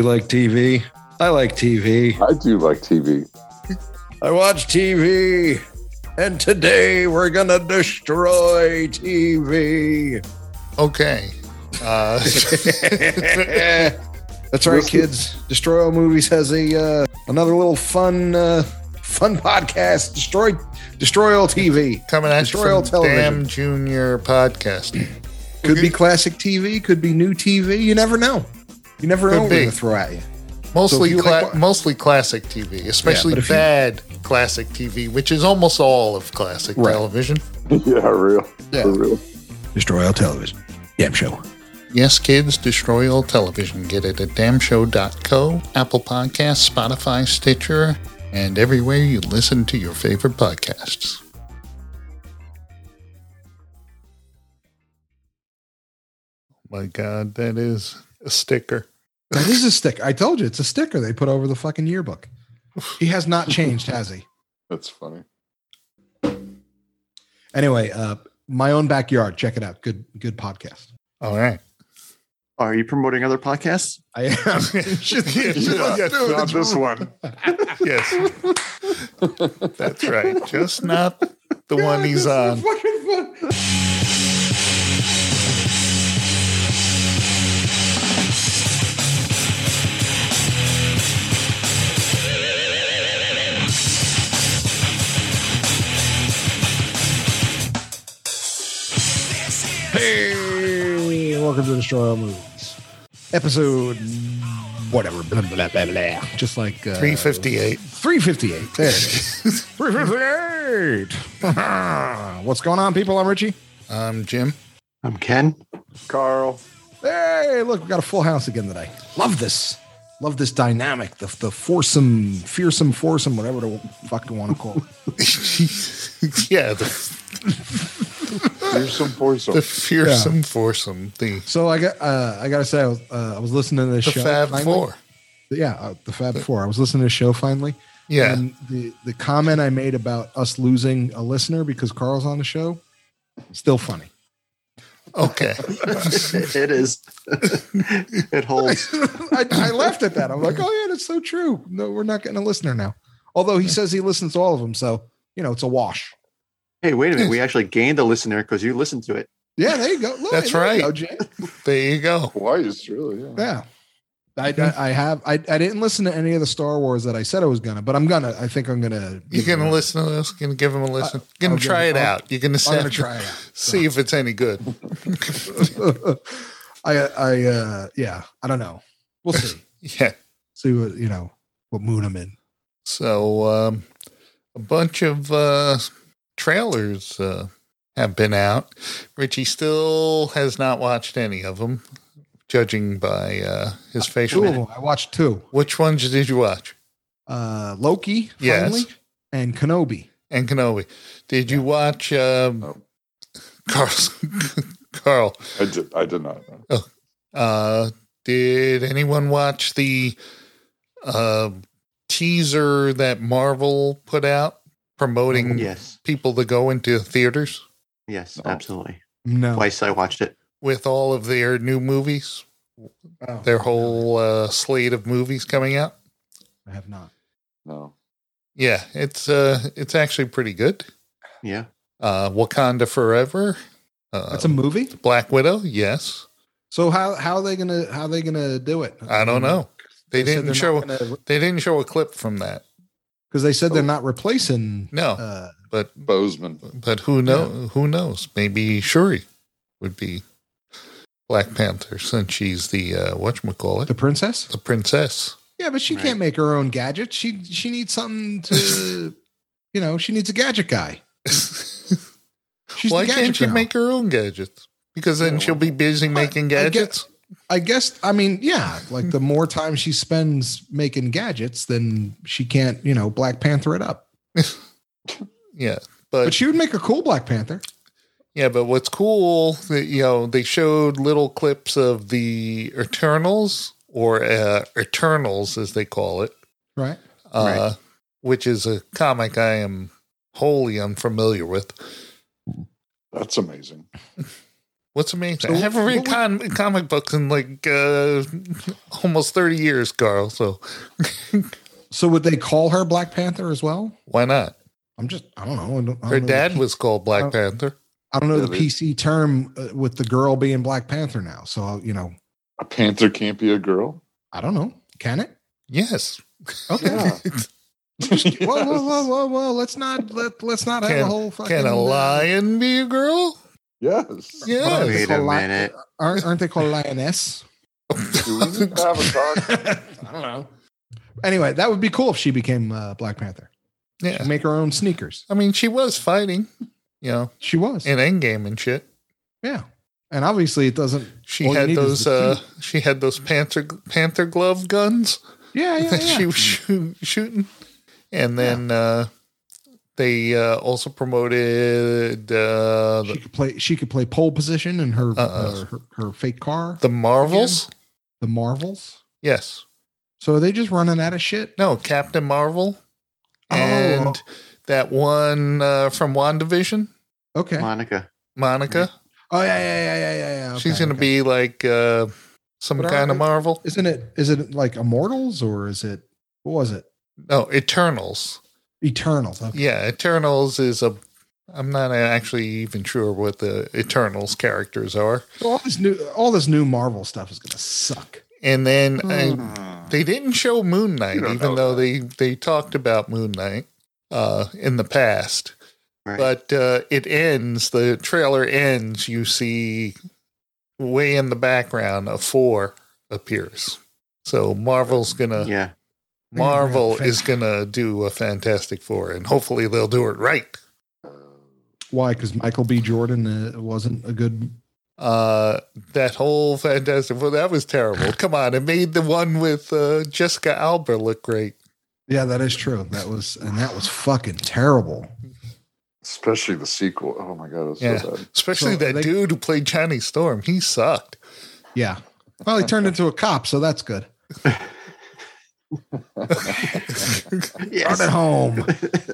You like TV? I like TV. I do like TV. I watch TV. And today we're going to destroy TV. Okay. That's right, kids. Destroy All Movies has a another little fun podcast. Destroy All TV. Coming at Destroy you All from Television. Damn Junior Podcast. Could be classic TV. Could be new TV. You never know. You never know Could what be. we're going to throw at you. Mostly, So if you like- mostly classic TV, especially but if you- bad classic TV, which is almost all of classic Right. television. Yeah, real. Yeah. For real. Destroy All Television. Damn show. Yes, kids, destroy all television. Get it at damnshow.co, Apple Podcasts, Spotify, Stitcher, and everywhere you listen to your favorite podcasts. Oh my God, that is a sticker. That is a sticker. I told you, it's a sticker they put over the fucking yearbook. He has not changed, has he? That's funny. Anyway, My Own Backyard. Check it out. Good podcast. All right. Are you promoting other podcasts? I am. Not this one. Yes. That's right. Just not the one he's on. Hey, welcome to Destroy All Movies. Episode whatever. Blah, blah, blah, blah. Just like 358. 358. There it is. 358. What's going on, people? I'm Richie. Jim. I'm Ken. Carl. Hey, look, we got a full house again today. Love this. Love this dynamic. The fearsome foursome, whatever the fuck you want to call it. Yeah, Fearsome foursome. the fearsome foursome. So I gotta say, I was listening to this The show. Fab finally. Four. Yeah, the Fab Four. I was listening to this show finally. Yeah. And the comment I made about us losing a listener because Carl's on the show, still funny. Okay. It is. It holds. I laughed at that. I'm like, oh yeah, that's so true. No, we're not getting a listener now. Although he says he listens to all of them, so it's a wash. Hey, wait a minute. We actually gained a listener because you listened to it. Yeah, there you go. Look, That's there you right. go, Jay. There you go. Twice, really. Yeah. Yeah. I didn't listen to any of the Star Wars that I said I was gonna, but I think I'm gonna. You're going to listen to this? Going to give him a listen? Going I'll to try it out. You're going I'm to gonna try it out. see if it's any good. I don't know. We'll see. Yeah. See what mood I'm in. So a bunch of trailers have been out. Richie still has not watched any of them, judging by his facial. Two of them. I watched two. Which ones did you watch? Loki, Yes. finally, and Kenobi. And Kenobi. Did you watch Carl? Carl, I did not know. did anyone watch the teaser that Marvel put out promoting Yes. people to go into theaters Yes, No. absolutely. No. Twice I watched it. with all of their new movies, Oh, their whole slate of movies coming out? I have not. No. Yeah, it's actually pretty good. Yeah. Wakanda Forever. That's a movie. Black Widow. Yes, So how are they gonna do it? I don't know. They said didn't show. They didn't show a clip from that. because they said they're not replacing. No, but Bozeman. who Who knows? Maybe Shuri would be Black Panther since she's the whatchamacallit, The princess. the princess. Yeah, but she Right. can't make her own gadgets. She needs something to, she needs a gadget guy. She's Why the gadget can't she girl. make her own gadgets? Because then she'll be busy making gadgets. I guess. I mean, yeah. Like the more time she spends making gadgets, then she can't, Black Panther it up. Yeah, But she would make a cool Black Panther. yeah, but what's cool that they showed little clips of the Eternals or Eternals as they call it, Right. Right. which is a comic I am wholly unfamiliar with. That's amazing. What's amazing? So I haven't read comic books in like almost 30 years, Carl. So would they call her Black Panther as well? why not? I don't know. Her dad was called Black Panther. I don't know the PC term with the girl being Black Panther now. So, a panther can't be a girl. I don't know. Can it? Yes. Okay. Yeah. Well, let's not have a whole fucking. Can a lion be a girl? Yes. Yeah. Wait a minute. Aren't they called lioness? Do we need to have a talk? I don't know. Anyway, that would be cool if she became Black Panther. Yeah. She'd make her own sneakers. I mean, she was fighting, She was. in Endgame and shit. Yeah. And obviously it doesn't. She had those panther glove guns. Yeah. That she was shooting. And then they also promoted she could play pole position in her fake car. the Marvels. Again. The Marvels. Yes. So are they just running out of shit? No, Captain Marvel. And that one from WandaVision. Okay. Monica. Oh yeah. She's going to be like some kind of Marvel. Is it like Immortals or is it, what was it? No, Eternals. Eternals. Okay. Yeah, Eternals is I'm not actually even sure what the Eternals characters are. So all this new Marvel stuff is going to suck. And then they didn't show Moon Knight, even though they talked about Moon Knight in the past. Right. But the trailer ends, you see way in the background a 4 appears. So Marvel is going to do a Fantastic Four, and hopefully they'll do it right. Why? Because Michael B. Jordan wasn't a good... that whole Fantastic Four, that was terrible. Come on, it made the one with Jessica Alba look great. Yeah, that is true. That was fucking terrible. Especially the sequel. Oh my god, it was so bad. Especially dude who played Johnny Storm. He sucked. Yeah. Well, he turned into a cop, so that's good. Yes. Start at home.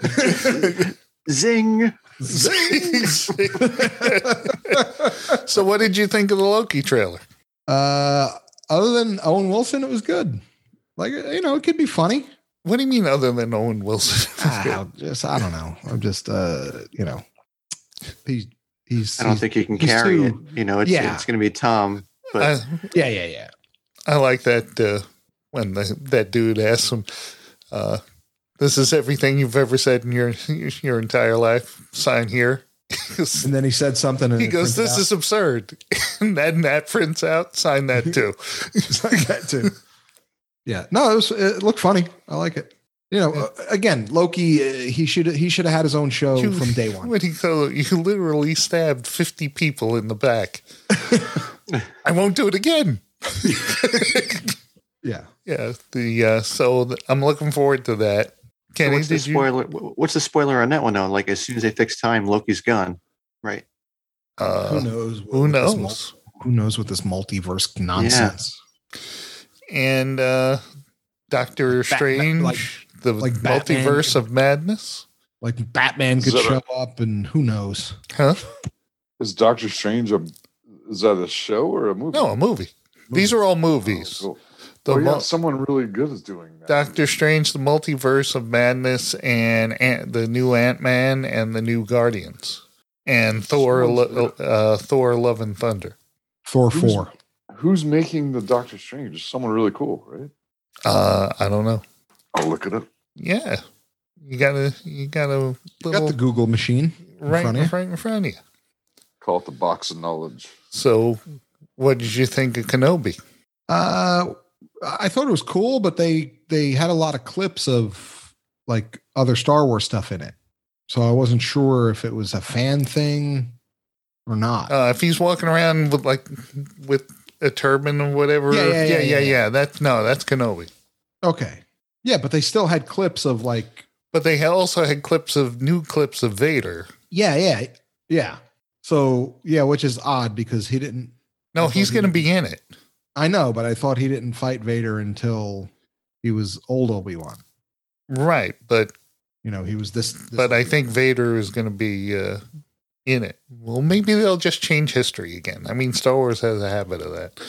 Zing. So what did you think of the Loki trailer? Other than Owen Wilson, it was good. Like, it could be funny. What do you mean other than Owen Wilson? I don't know. I'm just, he's. I don't think he can carry it. It's going to be Tom. But yeah. I like that when that dude asks him, "This is everything you've ever said in your entire life. Sign here." And then he said something. And he goes, "This is absurd." And then that prints out. Sign that too. Sign that too. Yeah. No, it looked funny. I like it. Again, Loki, he should have had his own show from day one. When you literally stabbed 50 people in the back. I won't do it again. Yeah. Yeah. So I'm looking forward to that. Kenny, what's the spoiler on that one though? Like as soon as they fix time, Loki's gone. Right. Who knows? Who knows? Who knows with this multiverse nonsense? Yeah. And Doctor Strange, the multiverse of madness. Like Batman could show up, and who knows? Huh? Is Doctor Strange is that a show or a movie? No, a movie. These are all movies. Oh, cool. Someone really good is doing that. Doctor Strange, the multiverse of madness, and the new Ant-Man and the new Guardians, and Thor, Love and Thunder. Thor 4. Who's making the Doctor Strange? Is someone really cool, right? I don't know. I'll look it up. Yeah, you got the Google machine right in front of you. Call it the box of knowledge. So, what did you think of Kenobi? I thought it was cool, but they had a lot of clips of like other Star Wars stuff in it, so I wasn't sure if it was a fan thing or not. If he's walking around with a turban or whatever, yeah. That's Kenobi. Okay, yeah, but they still had clips of like. But they also had new clips of Vader. Yeah. So which is odd because he didn't. No, he's going to be in it. I know, but I thought he didn't fight Vader until he was old Obi-Wan. Right, but he was this. But I think Vader is going to be in it. Well, maybe they'll just change history again. I mean, Star Wars has a habit of that.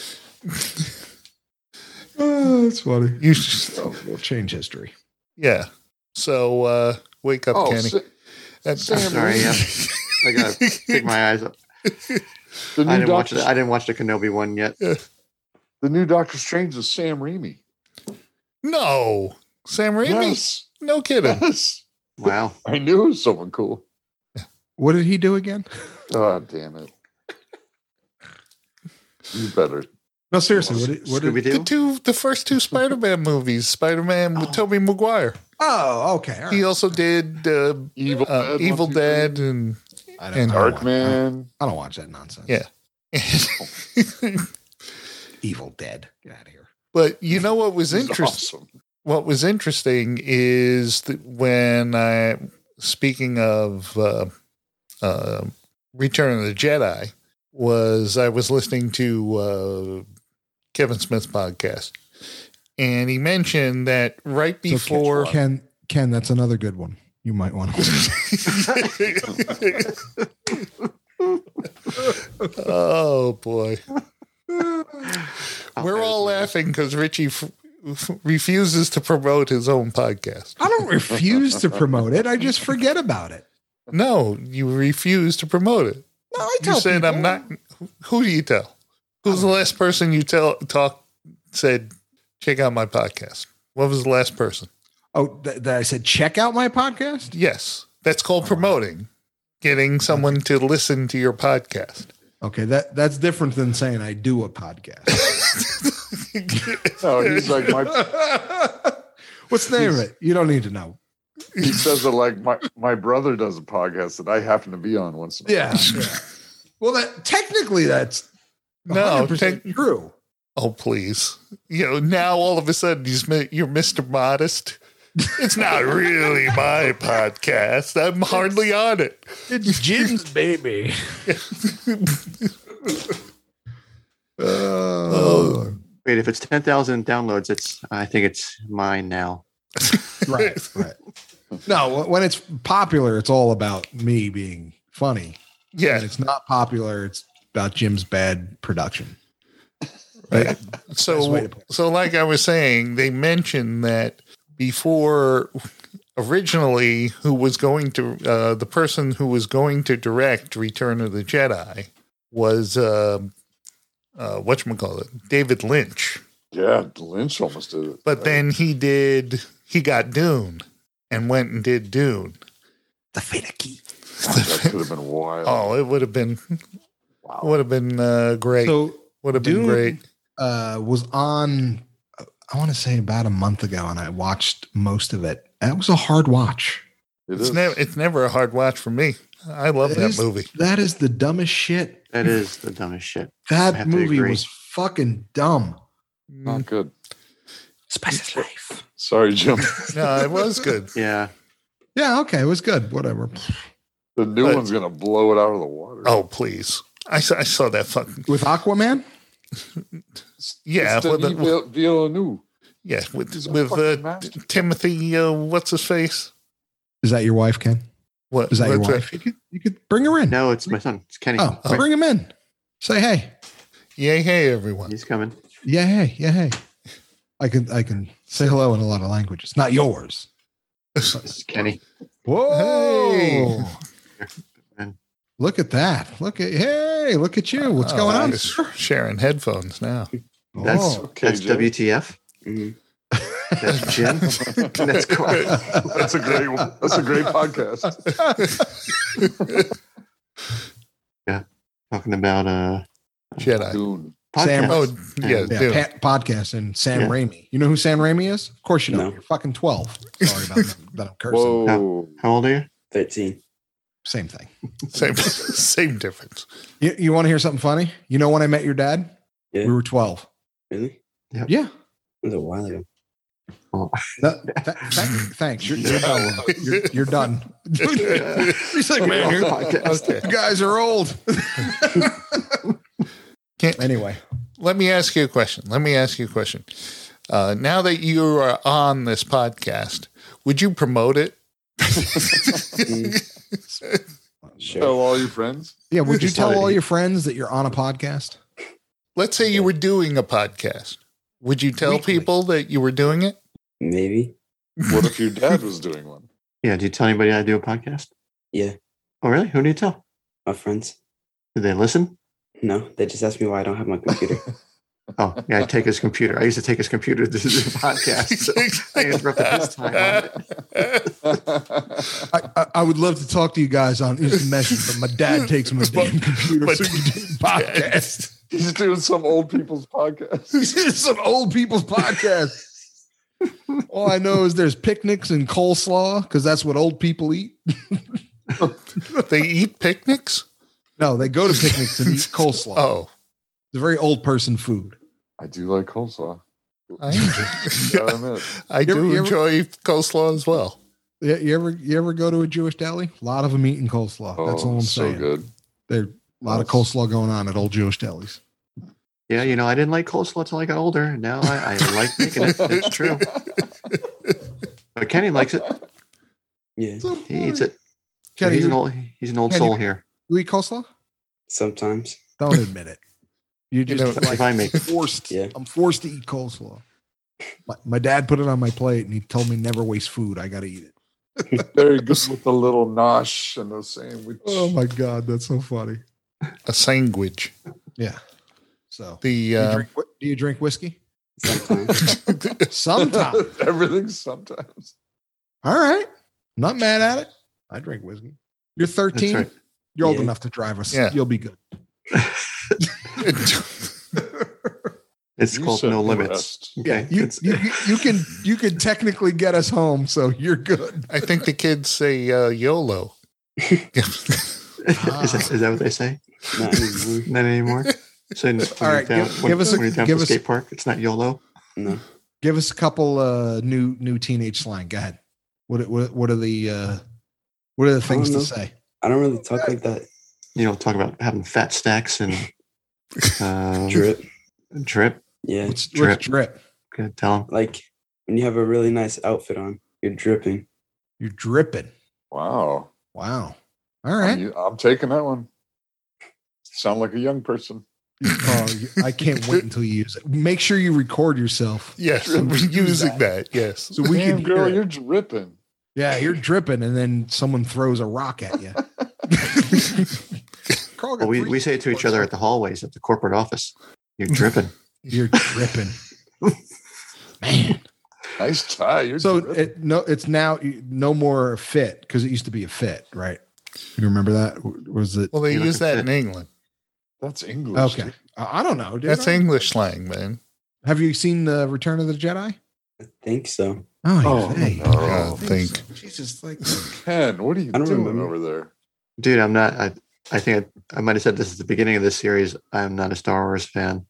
That's funny. You just, We'll change history. yeah. So wake up, Oh, Kenny. Sam Sorry, yeah. I gotta take my eyes up. The new I didn't watch Doctor, I didn't watch the Kenobi one yet. the new Doctor Strange is Sam Raimi. No, Sam Raimi. Yes, No kidding. yes. Wow. I knew it was someone cool. What did he do again? Oh, damn it! You better. No, seriously. What did? Scooby-Doo? The first two Spider-Man movies, Spider-Man with Tobey Maguire. Oh, okay. All He right. also did Evil Dead, Evil 1, 2, 3. Dead and I and watch- Darkman. I don't watch that nonsense. yeah. Evil Dead. Get out of here. But you know what was He's interesting? awesome. What was interesting is that when speaking of Return of the Jedi, I was listening to Kevin Smith's podcast, and he mentioned that right before Ken, that's another good one. You might want to. Oh boy, I'll we're bear all this one. laughing because Richie refuses to promote his own podcast. I don't refuse to promote it. I just forget about it. No, you refuse to promote it. No, I You tell said people. I'm not. Who do you tell? Who's the last person you said check out my podcast? What was the last person? Oh, that I said check out my podcast. Yes, that's called promoting. Getting someone to listen to your podcast. Okay, that's different than saying I do a podcast. No, he's like my. What's the name of it? You don't need to know. He says it like my brother does a podcast that I happen to be on once in a while. Yeah. Well, technically that's No, 100% true. Oh, please. Now all of a sudden you're Mr. Modest. It's not really my podcast. I'm hardly on it. It's Jim's baby. Oh, Wait, if it's 10,000 downloads, I think it's mine now. right. No, when it's popular, it's all about me being funny. Yeah. When it's not popular, it's about Jim's bad production. Right. Best way to put it. So like I was saying, they mentioned that before originally the person who was going to direct Return of the Jedi was whatchamacallit, David Lynch. Yeah, Lynch almost did it. But then he got Dune and went and did Dune. The Finicky. That could have been wild. Oh, it would have been great. So would have been Dune, great. Was on, I want to say about a month ago, and I watched most of it. That was a hard watch. It's never a hard watch for me. I love that movie. That is the dumbest shit. That is the dumbest shit. I That have to movie agree. was fucking dumb. Not good. Spice's Life. Sorry, Jim. No, it was good. Yeah. Yeah, okay, it was good. Whatever. The new But- one's gonna blow it out of the water. Oh, please. I saw that fucking. With Aquaman? Yeah. It's With, Denis Villeneuve. yeah. He's a With fucking master. Timothy, what's his face? Is that your wife, Ken? What Is that your what's wife? You could bring her in. No, it's my son. It's Kenny. Oh, bring him in. Say hey. Yay, hey, everyone. He's coming. Yeah, hey. Yeah, hey. I can say hello in a lot of languages. Not yours. This is Kenny. Whoa. Hey. Look at that. Look at you. What's going on? Just sharing headphones now. That's Oh, okay, that's Jim. WTF. That's Jim. That's cool. That's a great one. That's a great podcast. Talking about Jedi. Dune. Sam- podcast. Oh, yeah. yeah, Dune. podcast and Sam Yeah. Raimi. You know who Sam Raimi is? Of course you know. No. You're fucking 12. Sorry about that. I'm cursing. Whoa. How old are you? 13. Same thing. Same difference. You want to hear something funny? You know when I met your dad? Yeah. We were 12. Really? Yeah. It was a while ago. Thanks. You're done. He's like, man, Podcast. you guys are old. Can't- Anyway, Let me ask you a question. Now that you are on this podcast, would you promote it? Sure. Tell all your friends. Yeah, would you tell Decided all he- your friends that you're on a podcast? Let's say you were doing a podcast. Would you tell Weekly. people that you were doing it? Maybe. What if your dad was doing one? Yeah. Do you tell anybody I do a podcast? Yeah. Oh, really? Who do you tell? My friends. Do they listen? No, they just asked me why I don't have my computer. Oh, yeah. I take his computer. I used to take his computer to do the podcast. So I interrupted his time on it. I would love to talk to you guys on instant message, but my dad takes my damn computer But- so you do the podcast. He's doing some old people's podcast. This is some old people's podcast. All I know is there's picnics and coleslaw because that's what old people eat. They eat picnics? No, they go to picnics and eat coleslaw. Oh, It's a very old person food. I do like coleslaw. I, Gotta admit. I do You ever- enjoy coleslaw as well. Yeah, you ever go to a Jewish deli? A lot of them eating coleslaw. That's all I'm so saying. good. There's a lot of coleslaw going on at old Jewish delis. Yeah, I didn't like coleslaw until I got older. And now I like making it. It's true. But Kenny likes it. Yeah. He eats it. Kenny, he's an you old Kenny- soul here. eat coleslaw? Sometimes. Don't admit it. You just know, like if I make- forced. Yeah. I'm forced to eat coleslaw. My dad put it on my plate and he told me never waste food. I got to eat it. Very good with the little nosh and the sandwich. Oh my god, that's so funny. A sandwich. Yeah. So, The do you drink whiskey? Sometimes. Sometimes. Everything sometimes. All right. Not mad at it. I drink whiskey. You're 13. That's right. You're old Yeah. enough to drive us. Yeah. You'll be good. It's You called said No the Limits. rest. Okay. You, It's- you can technically get us home, so you're good. I think the kids say YOLO. is that what they say? Not anymore. Not anymore. So when All right, you're down, give us a- when you're down give at the us- skate park, it's not YOLO. No. Give us a couple new teenage slang. Go ahead. What are the things to know. say? I don't really talk like that. Talk about having fat stacks and Drip. Drip. Yeah. What's Drip. drip? Good. Tell them. Like when you have a really nice outfit on, you're dripping. You're dripping. Wow. Wow. All right. I'm taking that one. Sound like a young person. I can't wait until you use it. Make sure you record yourself. Yes, Use using that. Yes. So we Damn, can girl, hear it. you're dripping. Yeah, you're dripping, and then someone throws a rock at you. Carl got Well, three we say it to each other at the hallways at the corporate office. You're dripping. You're dripping, man. Nice tie. You're So dripping. it's now no more fit because it used to be a fit, right? You remember that? Was it? Well, they You use look at that in England. That's English. Okay, I don't know. Dude. That's English slang, man. Have you seen the Return of the Jedi? I think so. Oh, Oh, hey. no. I don't think. Jesus, like Ken, what are you I don't doing remember. over there? Dude, I'm not. I think I might have said this at the beginning of this series. I'm not a Star Wars fan.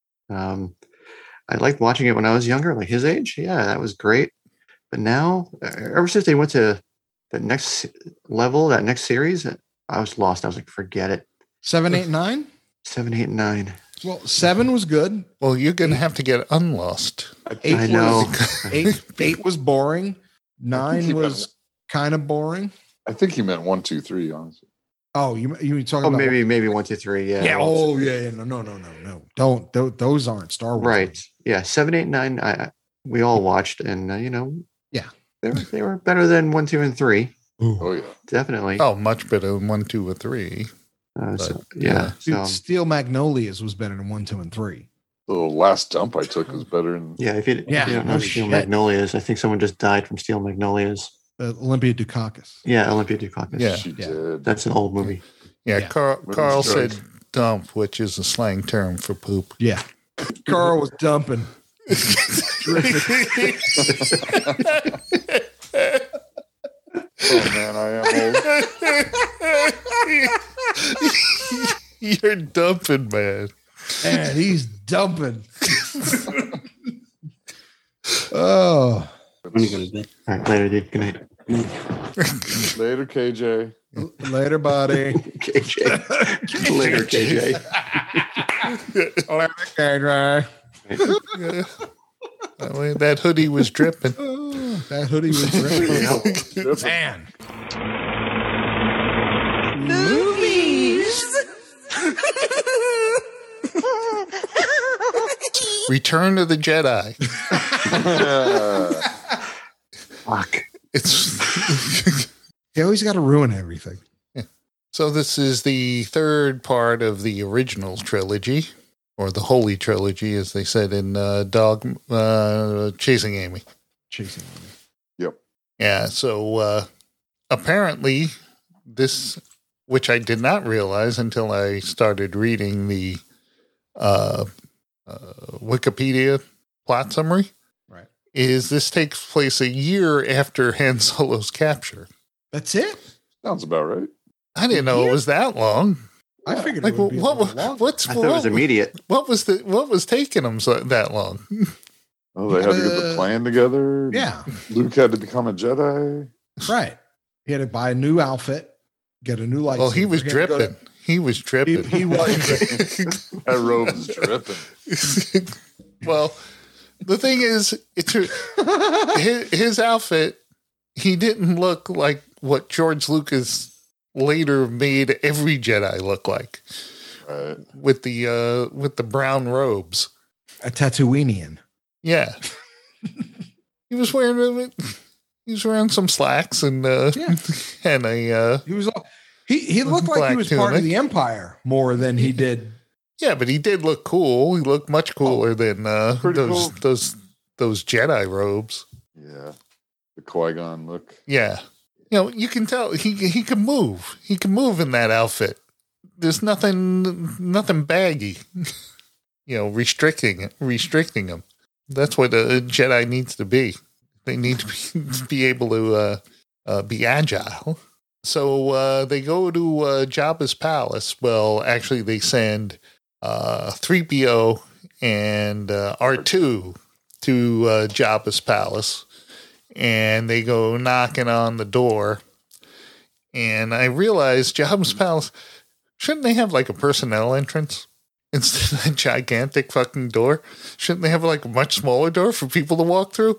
I liked watching it when I was younger, like his age. Yeah, that was great. But now, ever since they went to the next level, that next series, I was lost. I was like, forget it. 7, 8, 9. 7, 8, and 9. Well, 7 was good. Well, you're going to have to get unlost. Eight I know. Eight was boring. 9 was kind of boring. I think he meant 1, 2, 3, honestly. Oh, you talking Oh, about maybe 1, 2, 3. Yeah. Yeah. Oh, yeah. No. Don't. Those aren't Star Wars. Right. Yeah. 7, 8, 9. We all watched, and Yeah. they were better than 1, 2, and 3. Ooh. Oh, yeah. Definitely. Oh, much better than 1, 2, or 3. So, but, yeah. Dude, So, Steel Magnolias was better than 1, 2, and 3. The last dump I took was better than. yeah. If you Yeah, don't no know Steel shit. Magnolias, I think someone just died from Steel Magnolias. Olympia Dukakis. Yeah, Olympia Dukakis. Yeah. She Yeah. did. That's an old movie. Yeah, Yeah. Carl Women's said drugs. dump, which is a slang term for poop. Yeah. Carl was dumping. Oh, man, I am old. You're dumping, man. Man, he's dumping. Oh. I'm gonna go to bed. All right, later, dude. Good night. Later, KJ. Later, buddy. KJ. Later, KJ. Later, KJ. That hoodie was dripping. Oh, that hoodie was dripping. Man. Return of the Jedi. Fuck. It's You always got to ruin everything. so this is the third part of the original trilogy, or the Holy Trilogy, as they said in Chasing Amy. Chasing me. Yeah, so apparently this, which I did not realize until I started reading the Wikipedia plot summary, Right. is this takes place a year after Han Solo's capture. That's it. Sounds about right. I didn't know it was that long. I figured Like, it would be a little longer. I thought it was immediate. What was taking them that long? Oh, they had to get the plan together. Yeah, Luke had to become a Jedi. right. He had to buy a new outfit, get a new lightsaber. Well, he was had to go to- dripping. He was dripping. He was. That robe is dripping. Well, the thing is, his outfit. He didn't look like what George Lucas later made every Jedi look like, Right. with the brown robes. A Tatooinean. Yeah, he was wearing some slacks and Yeah. and a He was. He looked like he Black was part of tunic. the Empire more than he did. yeah, but he did look cool. He looked much cooler than Pretty those cool. those Jedi robes. Yeah. The Qui-Gon look. Yeah. You can tell he can move. He can move in that outfit. There's nothing baggy, restricting him. That's what a Jedi needs to be. They need to be able to be agile. So they go to Jabba's palace. Well, actually, they send 3PO and R2 to Jabba's palace. And they go knocking on the door. And I realized Jabba's palace, shouldn't they have like a personnel entrance instead of that gigantic fucking door? Shouldn't they have like a much smaller door for people to walk through?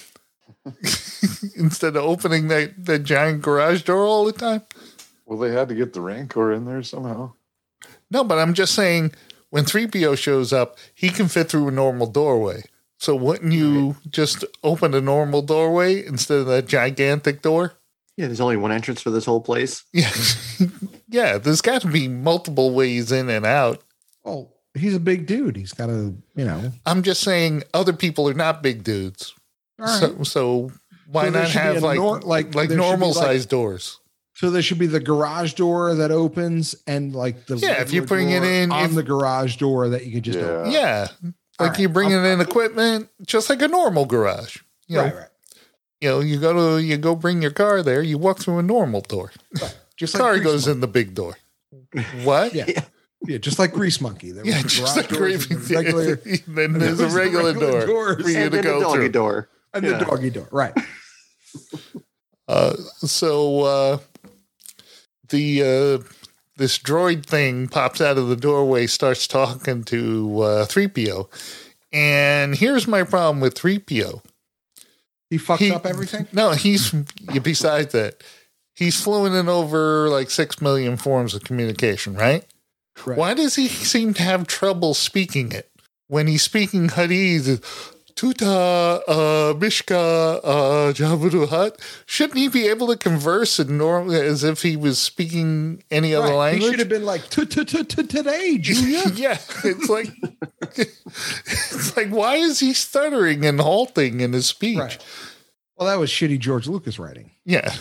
Instead of opening that giant garage door all the time? Well, they had to get the Rancor in there somehow. No, but I'm just saying, when 3PO shows up, he can fit through a normal doorway. So wouldn't you just open a normal doorway instead of that gigantic door? Yeah, there's only one entrance for this whole place. Yeah. Yeah, there's got to be multiple ways in and out. Oh, he's a big dude. He's got to, I'm just saying other people are not big dudes. All right. So why So there not should be have a like there should be, normal like- sized doors? So there should be the garage door that opens and like the Yeah, if you regular bring it door in, on if- the garage door that you could just open. Yeah. All Like you're right. bringing in equipment just like a normal garage. Right. You go bring your car there, you walk through a normal door. Just Car Grease goes Monkey. in the big door. What? Yeah. Yeah, just like Grease Monkey. There Yeah, was just garage like doors and the regular, then there's a regular door doors for you And to then the go doggy through. door. and Yeah. the doggy door. Right. So this droid thing pops out of the doorway, starts talking to 3PO. And here's my problem with 3PO. He fucks up everything. No, besides that, he's fluent in over like 6 million forms of communication, right? Right. Why does he seem to have trouble speaking it? When he's speaking Hadith, Tuta, Mishka, Jabba Hut, shouldn't he be able to converse as if he was speaking any other Right. He language? should have been like today, Julia. Yeah, it's like why is he stuttering and halting in his speech? Right. Well, that was shitty George Lucas writing. Yeah.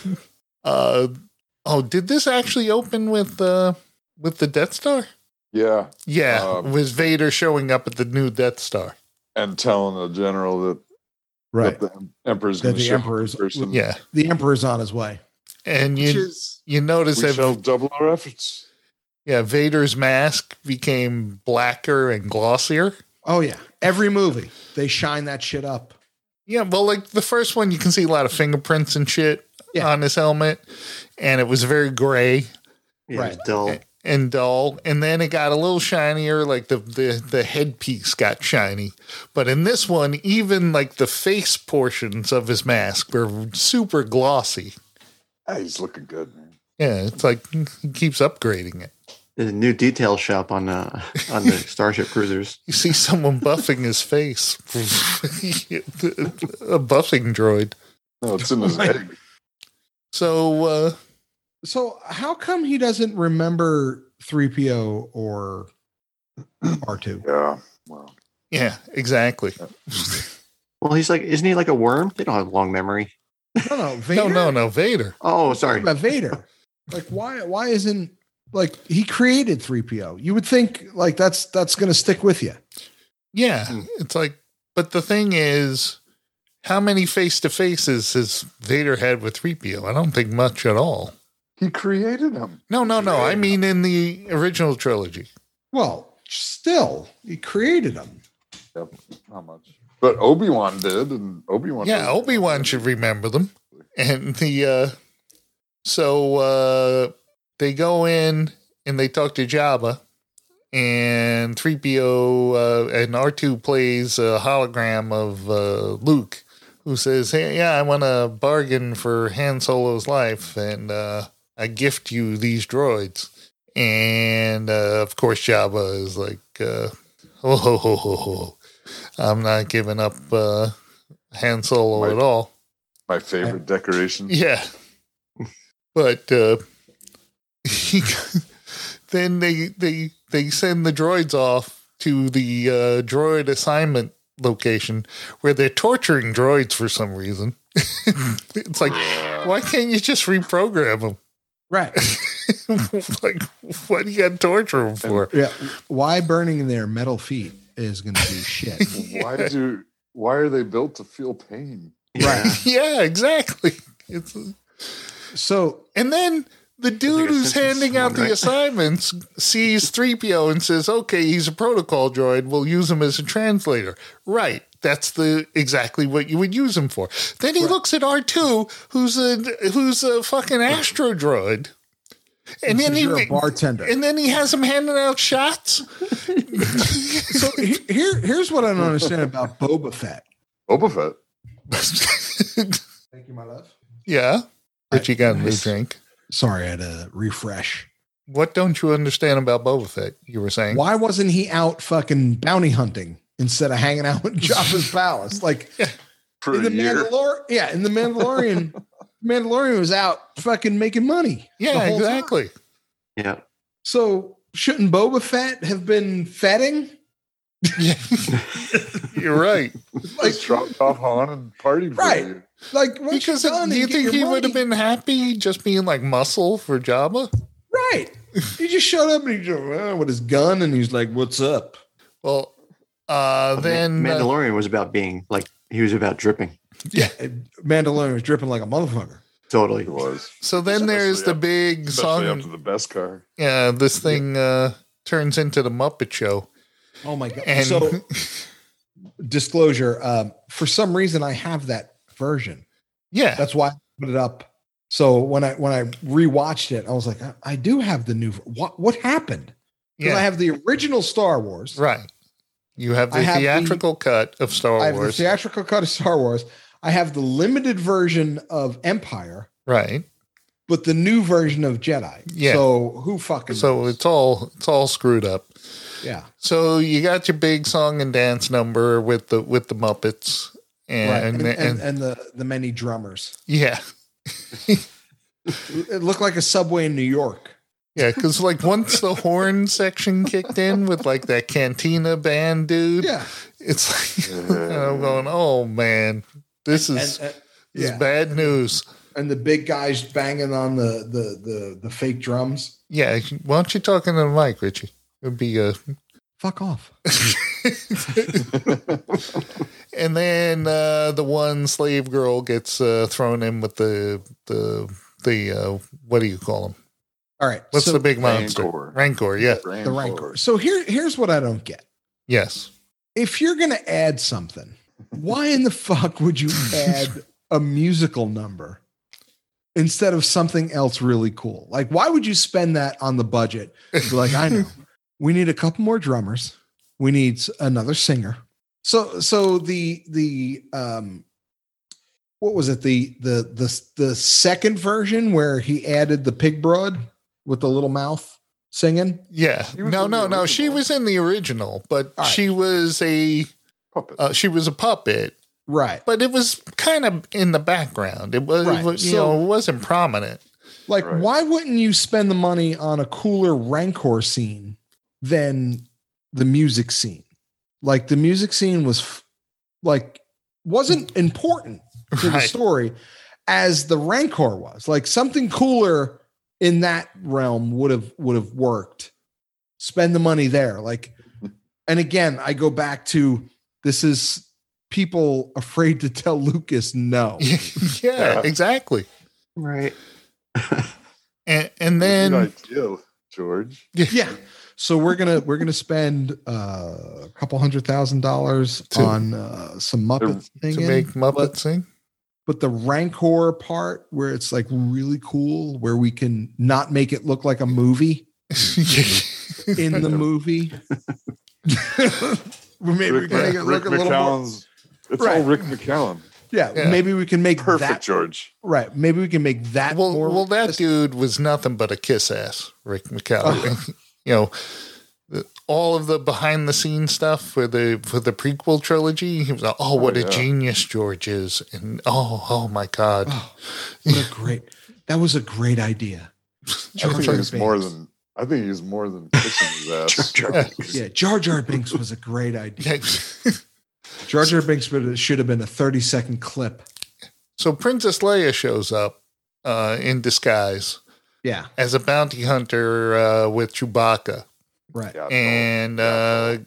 Did this actually open with the Death Star? Yeah. Yeah, was Vader showing up at the new Death Star? And telling the general that, Right. that the Emperor's That going to the show Emperor's- up in person. Yeah, The Emperor's on his way. and Which you is, notice we that shall double our efforts. Vader's mask became blacker and glossier. Oh yeah. Every movie they shine that shit up. Yeah, well, like the first one, you can see a lot of fingerprints and shit on his helmet, and it was very gray Yeah, Right. it's dull. and dull. And then it got a little shinier, like the headpiece got shiny. But in this one, even like the face portions of his mask were super glossy. Ah, he's looking good, man. Yeah, it's like he keeps upgrading it. There's a new detail shop on the Starship Cruisers. You see someone buffing his face. A buffing droid. No, it's in his egg. So, So how come he doesn't remember 3PO or R2? Yeah. Well, yeah, exactly. Well, he's like, isn't he like a worm? They don't have long memory. No, Vader. No, Vader. Oh, sorry. About Vader. Like why isn't like he created 3PO? You would think like that's going to stick with you. Yeah, it's like, but the thing is, how many face-to-faces has Vader had with 3PO? I don't think much at all. he created him. No. I mean, in the original trilogy. Well, still, he created them. Yep, not much. But Obi-Wan did, and Obi-Wan. Yeah, Obi-Wan should remember them. And so they go in and they talk to Jabba, and 3PO and R2 plays a hologram of Luke, who says, "Hey, yeah, I want to bargain for Han Solo's life, and I gift you these droids." And of course, Jabba is like, "Oh, I'm not giving up Han Solo at all." My favorite decoration. Yeah, but then they send the droids off to the droid assignment location where they're torturing droids for some reason. It's like, why can't you just reprogram them? Right. Like, what do you got to torture them for? Yeah. Why burning their metal feet is going to do shit. Why are they built to feel pain? Yeah. Yeah, exactly. It's So and then the dude who's sense of handing out the right? assignments sees 3PO and says, "Okay, he's a protocol droid. We'll use him as a translator." Right. That's exactly what you would use him for. Then he looks at R2, who's a fucking astro droid. And then you're a bartender. And then he has him handing out shots. So here's what I don't understand about Boba Fett. Boba Fett. Thank you, my love. Yeah. But you got a new Nice. drink. Sorry, I had to refresh. What don't you understand about Boba Fett? You were saying? Why wasn't he out fucking bounty hunting instead of hanging out with Jabba's palace? Like For in a the year. in the Mandalorian, Mandalorian was out fucking making money. the Yeah, whole time. exactly. Yeah. So shouldn't Boba Fett have been fetting? Yeah. You're right. Like, Just dropped off Han and partied for Right. a year. like once Because you're done do you and get think your he would have money- been happy just being like muscle for Jabba? right? He just showed up and he just with his gun and he's like, "What's up?" Well, But then Mandalorian was about being like, he was about dripping. Yeah, Mandalorian was dripping like a motherfucker. Totally. It was. so then there's the big Especially after song. the best car. Yeah, this thing turns into the Muppet Show. Oh my god! And So, disclosure: for some reason, I have that version. yeah, That's why I put it up. So when I rewatched it, I was like, I do have the new. What happened? Because yeah, I have the original Star Wars. right. You have the I have theatrical cut of Star I have the Wars, theatrical cut of Star Wars. I have the limited version of Empire, right? but the new version of Jedi. Yeah. So who fucking? So knows? it's all screwed up. yeah. So you got your big song and dance number with the Muppets, Right. and, And the many drummers. yeah, It looked like a subway in New York. yeah, because like once the horn section kicked in with like that Cantina band dude, Yeah. it's like and I'm going, oh man, this is And, this is yeah. bad news. And the big guys banging on the fake drums. Yeah, why don't you talk into the mic, Richie? It would be Fuck off. and then the one slave girl gets thrown in with the what do you call them? All right. What's so the big monster? Rancor. Rancor, yeah. the Rancor. So here's what I don't get. Yes. If you're gonna add something, why in the fuck would you add a musical number instead of something else really cool? Like, why would you spend that on the budget? Be like, I know. We need a couple more drummers. We need another singer. So the what was it? The second version where he added the pig broad with the little mouth singing. Yeah. She was No. in the She original. was in the original, but All right. she was a puppet, Right. but it was kind of in the background. It was, Right. So- it wasn't prominent. Like, Right. why wouldn't you spend the money on a cooler Rancor scene than the music scene? Like, the music scene was wasn't important to the Right. story as the Rancor was. Like, something cooler in that realm would have worked. Spend the money there. Like, and again, I go back to this is people afraid to tell Lucas no. Yeah, exactly. Right. And then ideal, George. Yeah. So we're gonna spend a couple $100,000 To- on some Muppet to singing, make Muppet sing. but the Rancor part where it's like really cool, where we can not make it look like a movie in the movie. Maybe we can make it look Rick a little more. McCallum's. It's Right. all Rick McCallum. Yeah, Yeah. maybe we can make Perfect, that George. right. Maybe we can make that more. Well, that dude was nothing but a kiss ass, Rick McCallum. You know, all of the behind the scenes stuff for the prequel trilogy. He was like, "Oh, what a yeah. genius George is!" And oh my god, That was a great idea. I think he's more than. I think he's more than kissing his ass. Yeah, Jar Jar Binks was a great idea. Yeah. Jar Jar Binks should have been a 30-second clip. So Princess Leia shows up in disguise Yeah, as a bounty hunter with Chewbacca, right. Yeah, and Yato.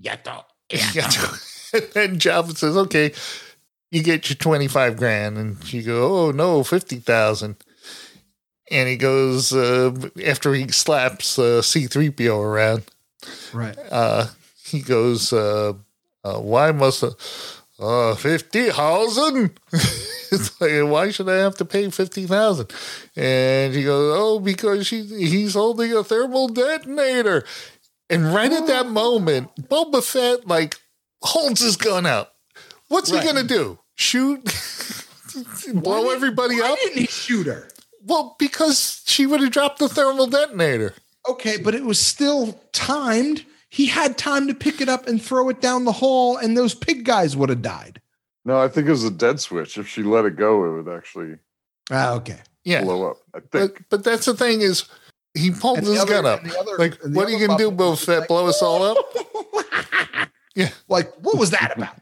and Jabba says, "Okay, you get your 25 grand," and she go, "Oh no, 50,000." And he goes after he slaps C-3PO around. Right. He goes, "Why must 50,000?" It's like, why should I have to pay 50,000? And he goes, "Oh, because he's holding a thermal detonator." And right at that moment, Boba Fett holds his gun out. What's Right. he gonna do? Shoot? Blow everybody Why up? didn't he shoot her? Well, because she would have dropped the thermal detonator. Okay, but it was still timed. He had time to pick it up and throw it down the hall, and those pig guys would have died. No, I think it was a dead switch. If she let it go, it would actually Okay. Yeah. blow up. I think. But that's the thing is, he pulled And his the other- gun up. and the other- Like, and the what are you other going to do, Muppet Boba was Fett? like, Blow us all up? Yeah. Like, what was that about?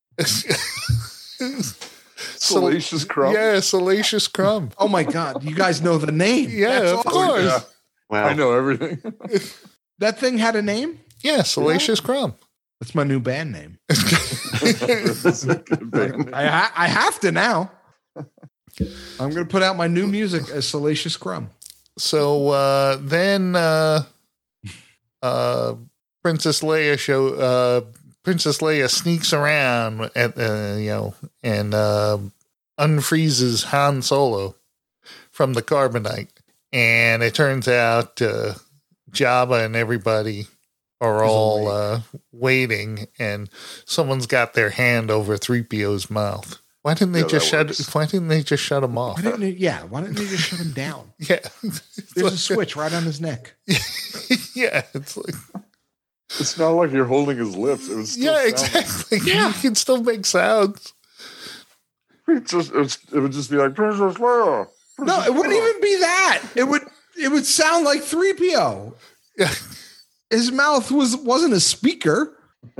Salacious Crumb? Yeah, Salacious Crumb. Oh my God. You guys know the name. Yeah, That's of awesome. course. Yeah, Wow. I know everything. That thing had a name? Yeah, Salacious Crumb. That's my new band name. That's a good band. I have to now. I'm going to put out my new music as Salacious Crumb. So then Princess Leia sneaks around at and unfreezes Han Solo from the carbonite, and it turns out Jabba and everybody are all waiting, and someone's got their hand over 3PO's mouth. Why didn't they Yeah, just that shut? works. Why didn't they just shut him off? Why didn't they just shut him down? Yeah, There's a switch right on his neck. Yeah, it's like It's not like you're holding his lips. It was still yeah, sound exactly. Yeah. You can still make sounds. Like, it would just be like Princess Leia. No, it wouldn't even be that. It would sound like 3PO. Yeah. His mouth wasn't a speaker.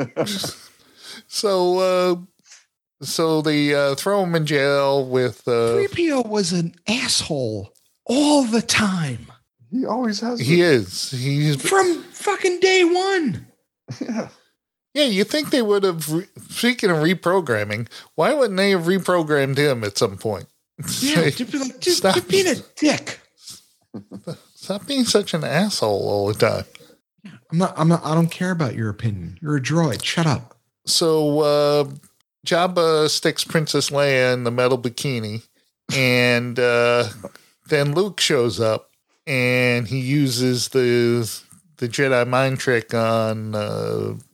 So they throw him in jail with 3PO was an asshole all the time. He always has. he is. He's From fucking day one. Yeah. yeah, you think they would have speaking of reprogramming, why wouldn't they have reprogrammed him at some point? Yeah, Say, to be like, dude, stop. you're being a dick. Stop being such an asshole all the time. I don't care about your opinion. You're a droid. Shut up. So Jabba sticks Princess Leia in the metal bikini, and then Luke shows up, and he uses the Jedi mind trick on.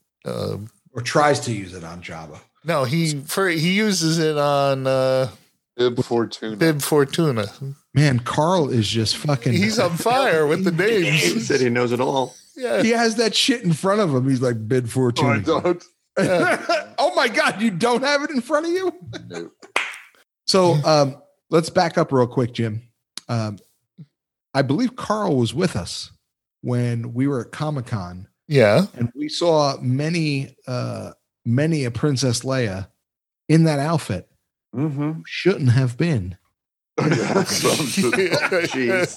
Or tries to use it on Jabba. No, he uses it on Bib Fortuna. Bib Fortuna. Man, Carl is just fucking. He's on fire with the He names. said he knows it all. Yeah. He has that shit in front of him. He's like Bib Oh, I Fortuna. don't. Oh my God, you don't have it in front of you? Nope. So let's back up real quick, Jim. I believe Carl was with us when we were at Comic-Con, Yeah. and we saw many a Princess Leia in that outfit. Mm-hmm. Shouldn't have been. Yeah, some should- Jeez.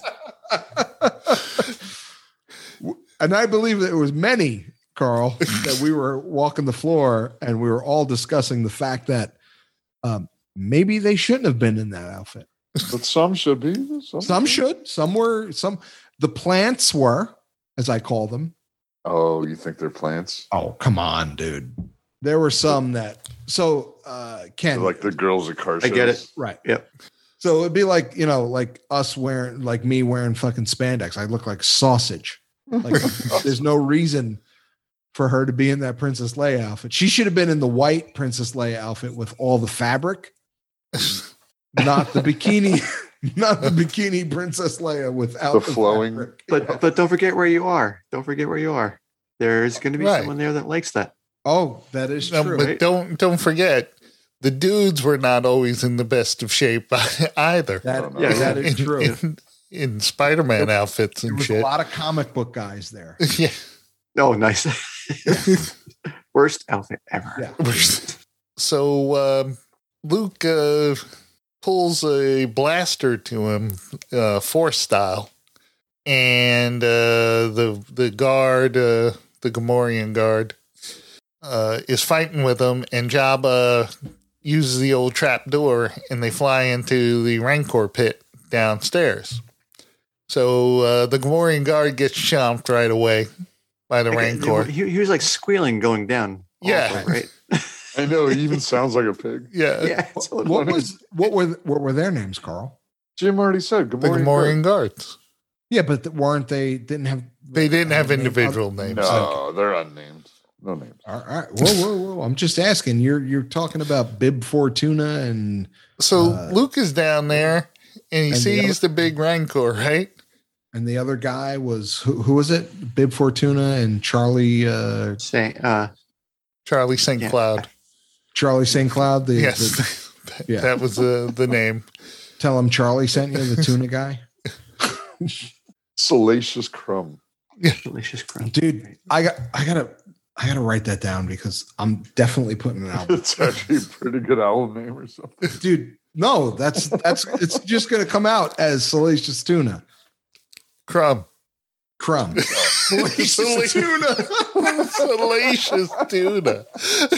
And I believe that it was many, Carl, that we were walking the floor and we were all discussing the fact that maybe they shouldn't have been in that outfit. but some should be. Some should. Some were. Some the plants were, as I call them. Oh, you think they're plants? Oh, come on, dude. There were some that. So, Ken, They're like the girls at car shows. I get it. right? Yep. So it'd be like, like us wearing, like me wearing fucking spandex. I look like sausage. Like there's no reason for her to be in that Princess Leia outfit. She should have been in the white Princess Leia outfit with all the fabric, not the bikini, not the bikini Princess Leia without The flowing- fabric. But don't forget where you are. Don't forget where you are. There's going to be Right. someone there that likes that. Oh, that is No, true. but don't forget, the dudes were not always in the best of shape either. That, Yeah, that is true. In Spider-Man outfits There and was a shit. lot of comic book guys there. Yeah. Oh, nice. Worst outfit ever. Yeah. So Luke pulls a blaster to him, Force style, and the guard, the Gamorrean guard, is fighting with him, and Jabba uses the old trap door, and they fly into the Rancor pit downstairs. So the Gamorrean guard gets chomped right away by the Rancor. He was like squealing going down. Yeah. Also, right. I know. He even sounds like a pig. Yeah, Yeah. it's a little What were their names, Carl? Jim already said. Good the morning. Gamorrean guards. Yeah, but weren't they? Didn't have They didn't have name- individual names. No, they're unnamed. No names. All right. Whoa. I'm just asking. You're talking about Bib Fortuna and So Luke is down there and he and the sees the big Rancor, right? the other guy was who was it? Bib Fortuna and Charlie Say, Charlie St. Yeah. Cloud. Charlie St. Cloud. Yes. Yeah. That was the name. Tell him Charlie sent you, the tuna guy. Salacious Crumb. delicious crumb. Dude, I gotta write that down because I'm definitely putting it out. It's actually a pretty good album name or something. Dude, no, that's it's just gonna come out as Salacious Tuna. Crumb. Crumb. Salacious Tuna. Salacious tuna.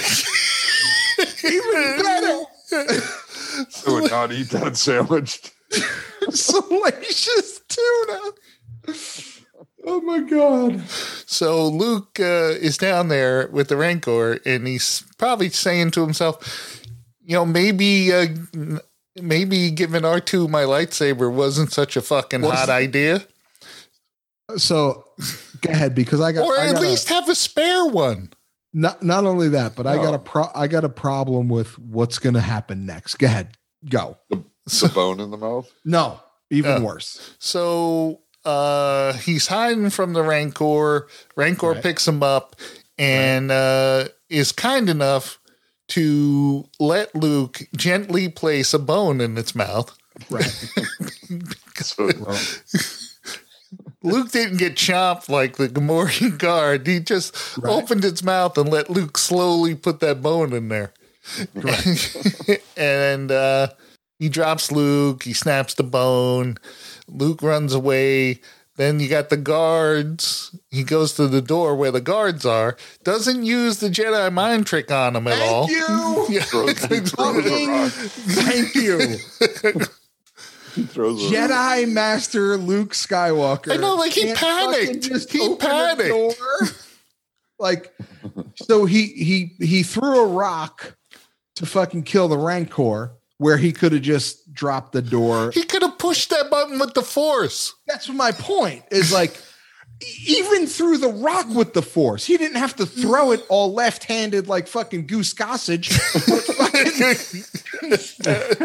Even better. I would not eat that sandwich. Salacious Tuna. Oh my God. So Luke is down there with the Rancor and he's probably saying to himself, maybe giving R2 my lightsaber wasn't such a fucking hot idea. So go ahead, because I got Or I at got least have a spare one. not only that, but I No. got a problem with what's gonna happen next. Go ahead. Go. The bone in the mouth. No, even Yeah. worse. So he's hiding from the Rancor. Rancor Right. picks him up and is kind enough to let Luke gently place a bone in its mouth. Right. So, Luke didn't get chopped like the Gamorrean guard. He just Right. opened its mouth and let Luke slowly put that bone in there. And he drops Luke. He snaps the bone. Luke runs away. Then you got the guards. He goes to the door where the guards are. Doesn't use the Jedi mind trick on him at all. Thank you. Yeah. Fucking thank you. he throws a Jedi Master Luke Skywalker. I know, like, he can't panicked. fucking just He open the panicked. door. Like, so he threw a rock to fucking kill the Rancor, where he could have just dropped the door. He could have pushed that button with the Force. That's my point. Is like, even through the rock with the Force, he didn't have to throw it all left-handed like fucking Goose Gossage.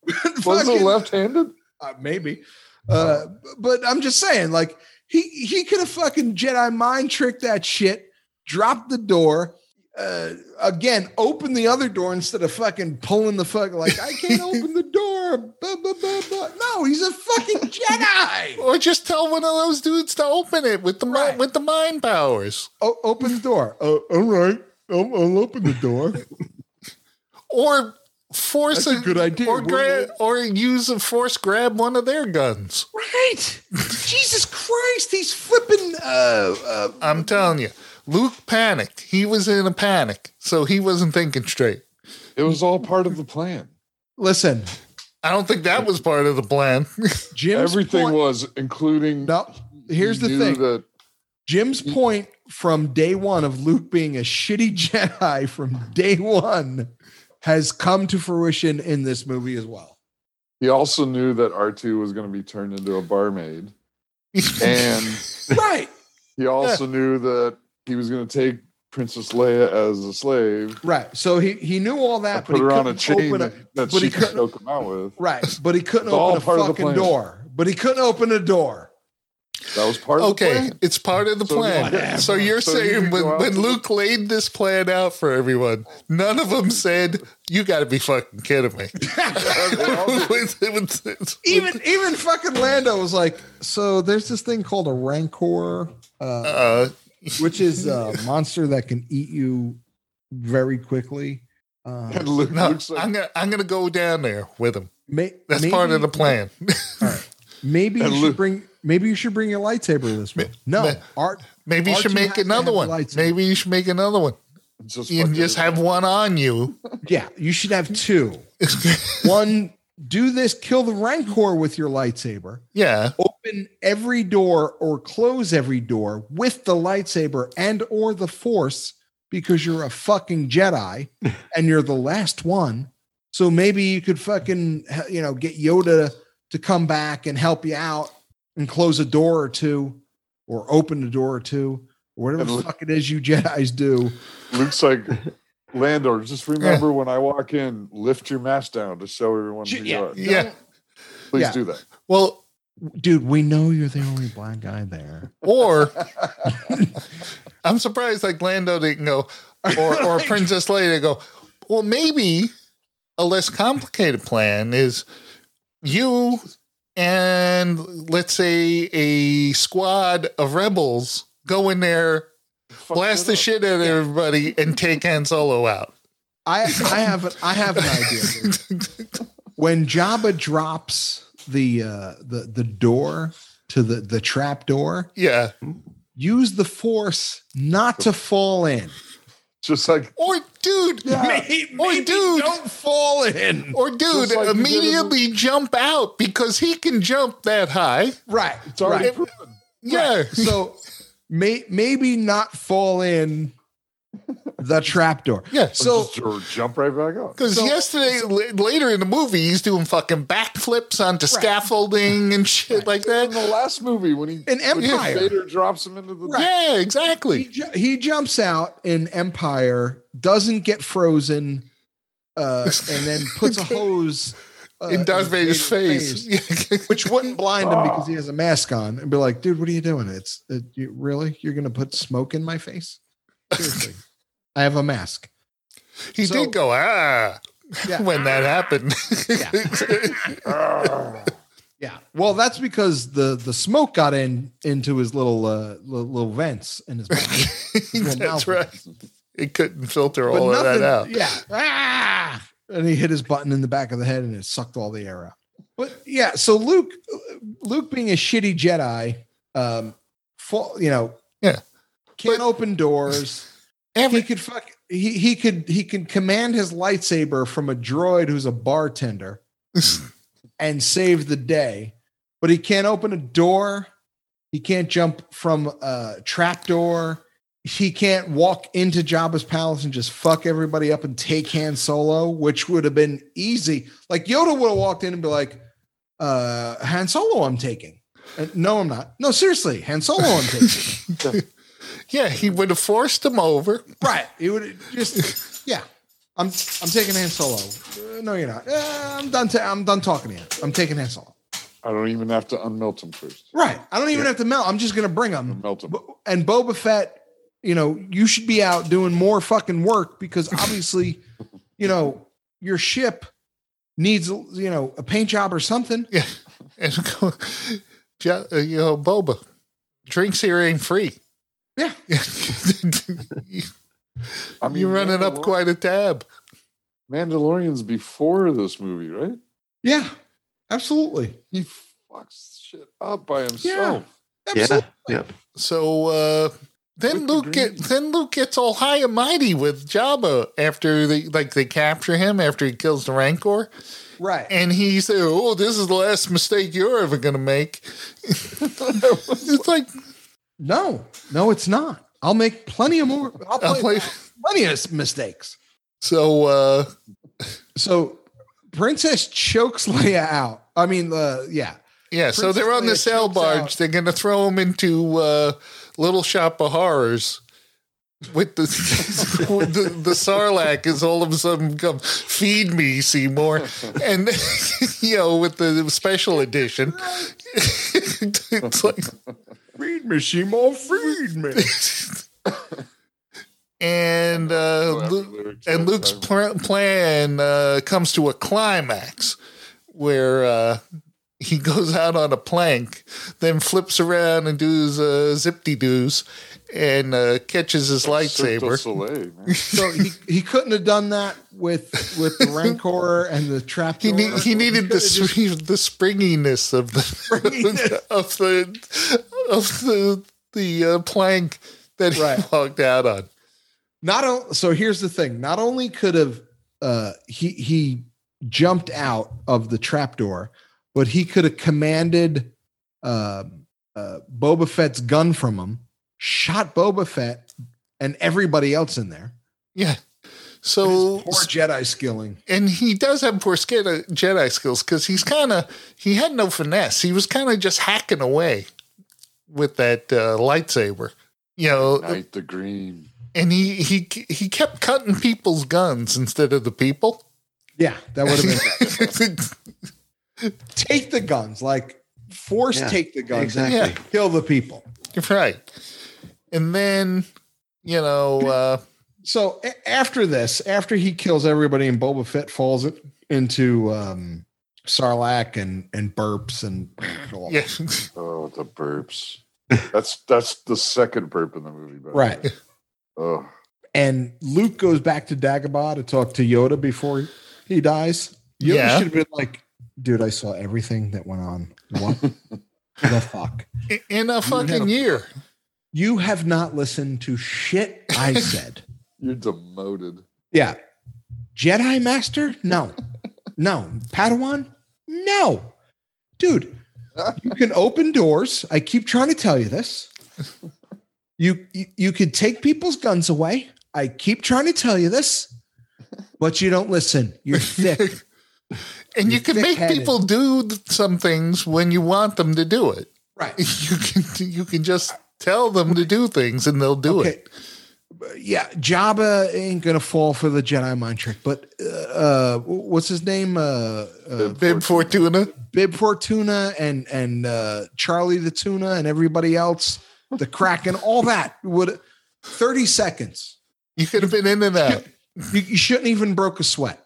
Was it left-handed? Maybe. But I'm just saying, like, he could have fucking Jedi mind tricked that shit, dropped the door, again, open the other door instead of fucking pulling the fuck, like, I can't open the door. Blah, blah, blah, blah. No, he's a fucking Jedi. Or just tell one of those dudes to open it with the with the mind powers. Open the door. All right. I'll open the door. Or force That's a good idea. Or use a force grab one of their guns. Right. Jesus Christ. He's flipping. I'm telling you, Luke panicked. He was in a panic, so he wasn't thinking straight. It was all part of the plan. Listen. I don't think that was part of the plan. Jim's Everything point, was, including. No, here's the thing. Jim's point from day one of Luke being a shitty Jedi from day one has come to fruition in this movie as well. He also knew that R2 was going to be turned into a barmaid. And right. He also knew that he was going to take Princess Leia as a slave. Right. So he knew all that, but put her on a chain that she could choke him out with. Right. But he couldn't open a fucking door. But he couldn't open a door. That was part of the plan. Okay, it's part of the plan. So you're saying when Luke laid this plan out for everyone, none of them said, "You got to be fucking kidding me." even fucking Lando was like, "So there's this thing called a Rancor, which is a monster that can eat you very quickly." Luke's like, I'm gonna go down there with him. That's part of the plan. All right. Maybe you should bring your lightsaber to this one. No, maybe you should make another one. Maybe you should make another one. Just have one on you. Yeah, you should have two. One, do this, kill the Rancor with your lightsaber. Yeah. Open every door or close every door with the lightsaber and or the Force because you're a fucking Jedi and you're the last one. So maybe you could fucking, get Yoda to come back and help you out and close a door or two or open a door or two or whatever the fuck it is you Jedis do. Luke's like, Lando, just remember when I walk in, lift your mask down to show everyone who you are. Yeah. Please do that. Well, dude, we know you're the only black guy there. Or I'm surprised like Lando didn't go or Princess Leia to go, well, maybe a less complicated plan is you and let's say a squad of rebels go in there, blast the shit out of everybody, and take Han Solo out. I have an idea. Dude. When Jabba drops the door to the trap door, use the Force not to fall in. Just like, dude, maybe don't fall in. Or dude, like immediately jump out because he can jump that high. Right. It's already proven. Yeah. Right. So maybe not fall in the trapdoor. Yeah. So just jump right back up. Because later in the movie, he's doing fucking backflips onto scaffolding and shit like that. In the last movie, when in Empire, Vader drops him into the yeah, exactly. He jumps out in Empire, doesn't get frozen, and then puts a hose in Darth Vader's face. Which wouldn't blind him because he has a mask on, and be like, "Dude, what are you doing? You're gonna put smoke in my face? Seriously." I have a mask. He did go, when that happened. Yeah. Well, that's because the smoke got into his little vents in his mouth. That's right. It couldn't filter all of that out. Yeah. And he hit his button in the back of the head and it sucked all the air out. But yeah, so Luke being a shitty Jedi, can't open doors. He could command his lightsaber from a droid who's a bartender and save the day, but he can't open a door. He can't jump from a trap door. He can't walk into Jabba's palace and just fuck everybody up and take Han Solo, which would have been easy. Like Yoda would have walked in and be like, Han Solo I'm taking. No, I'm not. No, seriously, Han Solo I'm taking. Yeah, he would have forced him over. Right. He would just, I'm taking Han Solo. No, you're not. I'm done. I'm done talking to you. I'm taking this off. I don't even have to unmelt them first. Right. I don't even have to melt. I'm just going to bring them. Melt them. And Boba Fett, you should be out doing more fucking work because obviously, your ship needs, a paint job or something. Yeah. And Boba, drinks here ain't free. Yeah. You're running up quite a tab. Mandalorian's before this movie, right? Yeah, absolutely. He fucks shit up by himself. Yeah, absolutely. Yep. So then Luke gets all high and mighty with Jabba after they capture him after he kills the Rancor. Right. And he said, "Oh, this is the last mistake you're ever going to make." It's like, no, it's not. I'll make plenty of more. I'll play plenty of mistakes. So Princess chokes Leia out. I mean, yeah. Yeah, so they're on the sail barge. Out. They're going to throw him into Little Shop of Horrors with the the Sarlacc is all of a sudden come, feed me, Seymour. And, with the special edition, it's like, feed me, Seymour, feed me. And Luke's plan comes to a climax where he goes out on a plank, then flips around and does zip-de-doos and catches his lightsaber. So he couldn't have done that with the Rancor and the trap. He needed the springiness of the plank that he walked out on. So here's the thing. Not only could have he jumped out of the trapdoor, but he could have commanded Boba Fett's gun from him, shot Boba Fett and everybody else in there. Yeah. So poor Jedi skilling. And he does have poor Jedi skills because he had no finesse. He was kind of just hacking away with that lightsaber. Ignite the green. And he kept cutting people's guns instead of the people. Yeah, that would have been take the guns, like take the guns and kill the people. Right. And then, so after this, after he kills everybody and Boba Fett falls into Sarlacc and burps and all that. Oh, the burps. That's the second burp in the movie. Right. Oh. And Luke goes back to Dagobah to talk to Yoda before he dies. Yoda should have been like, dude, I saw everything that went on. What the fuck? In a fucking year. You have not listened to shit I said. You're demoted. Yeah. Jedi Master? No. No. Padawan? No. Dude, you can open doors. I keep trying to tell you this. You could take people's guns away. I keep trying to tell you this, but you don't listen. You're thick. And you can make people do some things when you want them to do it. Right. You can just tell them to do things and they'll do it. Yeah, Jabba ain't gonna fall for the Jedi mind trick, but what's his name? Bib Fortuna. Bib Fortuna and Charlie the Tuna and everybody else, the Kraken, all that would 30 seconds. You could have been in and out. You shouldn't even broke a sweat.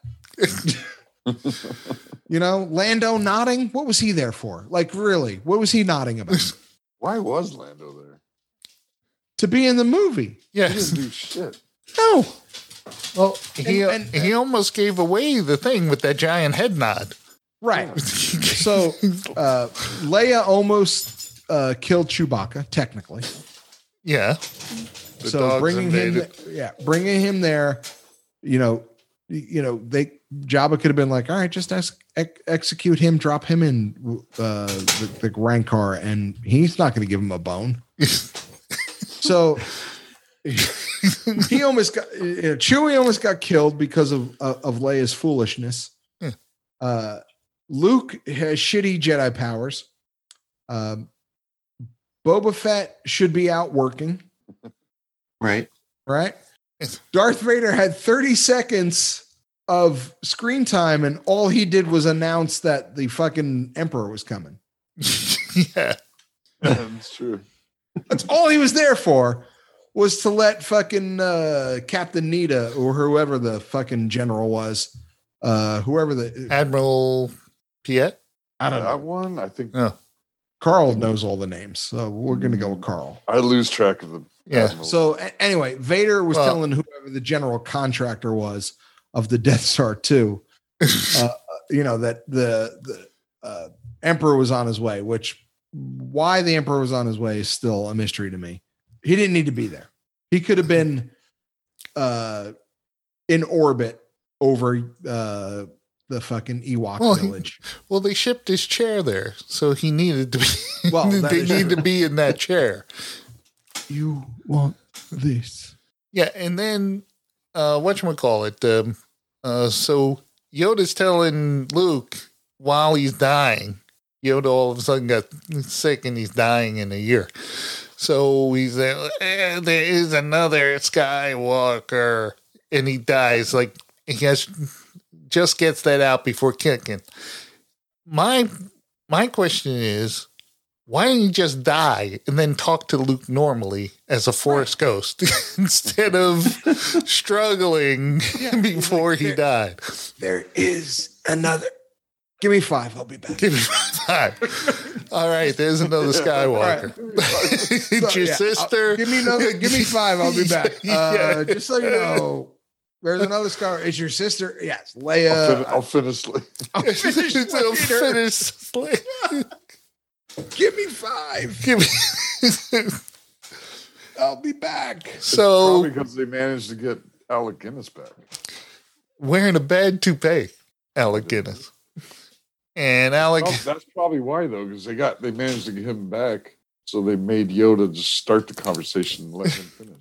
Lando nodding. What was he there for? Like, really? What was he nodding about? Why was Lando there? To be in the movie. Yes. He didn't do shit. No. Well, he almost gave away the thing with that giant head nod. Right. So Leia almost killed Chewbacca, technically. Yeah. So bringing him there, Jabba could have been like, all right, just execute him, drop him in the Rancor, and he's not going to give him a bone. So he almost got Chewie almost got killed because of Leia's foolishness. Luke has shitty Jedi powers. Boba Fett should be out working. Right. Darth Vader had 30 seconds of screen time, and all he did was announce that the fucking Emperor was coming. Yeah. That's true. That's all he was there for, was to let fucking Captain Nita or whoever the fucking general was, whoever the Admiral Piet. I don't know. That one, I think. Oh, Carl knows all the names, so we're gonna go with Carl. I lose track of them. yeah. So anyway, Vader was Well- telling whoever the general contractor was of the Death Star 2, that the Emperor was on his way, which why the Emperor was on his way is still a mystery to me. He didn't need to be there. He could have been in orbit over the fucking Ewok Well, village. Well, they shipped his chair there, so he needed to be. Well, that they is need true. to be in that chair. You want this? Yeah, and then whatchamacallit? So Yoda's telling Luke while he's dying. Yoda all of a sudden got sick and he's dying in a year. So he's there is another Skywalker, and he dies. Like he just gets that out before kicking. My question is, why didn't he just die and then talk to Luke normally as a Force ghost instead of struggling before he died? There is another. Give me 5. I'll be back. Give me 5. All right, there's another Skywalker. It's your sister. Give me 5. I'll be back. Yeah. Just so you know, there's another Scar. It's your sister. Yes, Leia. I'll finish. I'll finish It'll later. finish. Give me 5. Give me. I'll be back. So Probably because they managed to get Alec Guinness back. wearing a bad toupee, Alec Guinness. And Alec, Oh, that's probably why, though, because they managed to get him back, so they made Yoda just start the conversation and let him finish.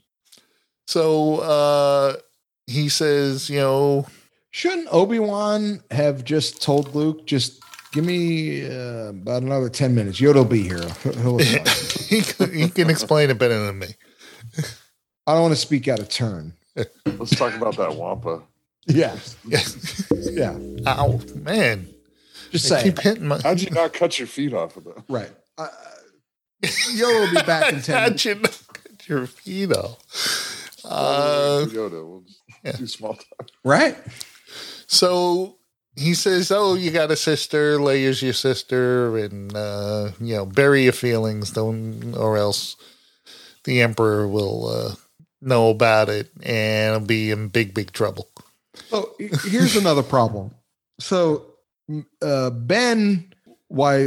so he says, Shouldn't Obi-Wan have just told Luke, just give me about another 10 minutes? Yoda will be here. He'll he can explain it better than me. I don't want to speak out of turn. Let's talk about that Wampa. Yes. Yeah. Ow, man. Just I saying. keep hitting my. How'd you not cut your feet off of that? Right. Yoda will be back in 10 How'd minutes. you not get your feet off? Yoda, we'll just do small talk. Right. So he says, "Oh, you got a sister. Leia's your sister, and bury your feelings, don't, or else the Emperor will know about it and it'll be in big, big trouble." So here's another problem. So Ben, why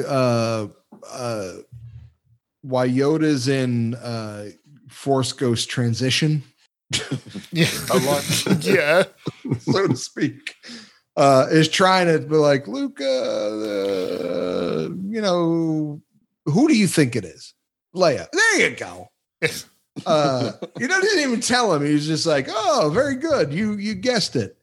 Yoda's in Force Ghost transition, Yeah, yeah. so to speak, is trying to be like, Luke, who do you think it is? Leia. There you go. He doesn't even tell him. He's just like, oh, very good. You guessed it.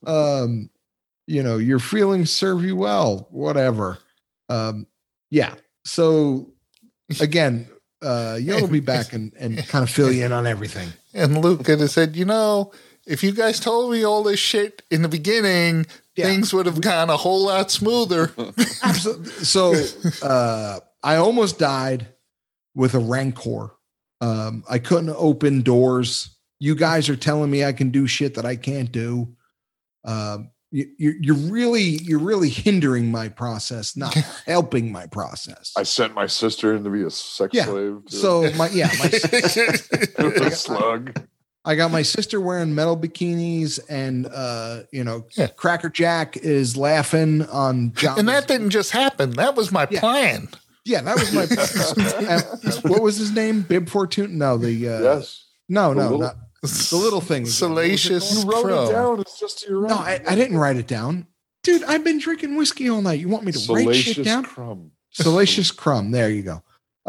Your feelings serve you well, whatever. Yeah. So again, Yoda will be back and kind of fill you in on everything. And Luke could have said, if you guys told me all this shit in the beginning, Yeah. things would have gone a whole lot smoother. Absolutely. So I almost died with a Rancor. I couldn't open doors. You guys are telling me I can do shit that I can't do. You're really hindering my process, not helping my process. I sent my sister in to be a sex Yeah. slave. So my a slug. I got my sister wearing metal bikinis, and Cracker Jack is laughing on John. And that didn't just happen. That was my Yeah. plan. Yeah, that was my. What was his name? Bib Fortune? No, Yes. no, The little- not the little thing. Salacious You wrote Crow. it down. It's just to your right. No, I didn't write it down, dude. I've been drinking whiskey all night. You want me to write shit Salacious down? Crumb. Salacious Crumb. There you go.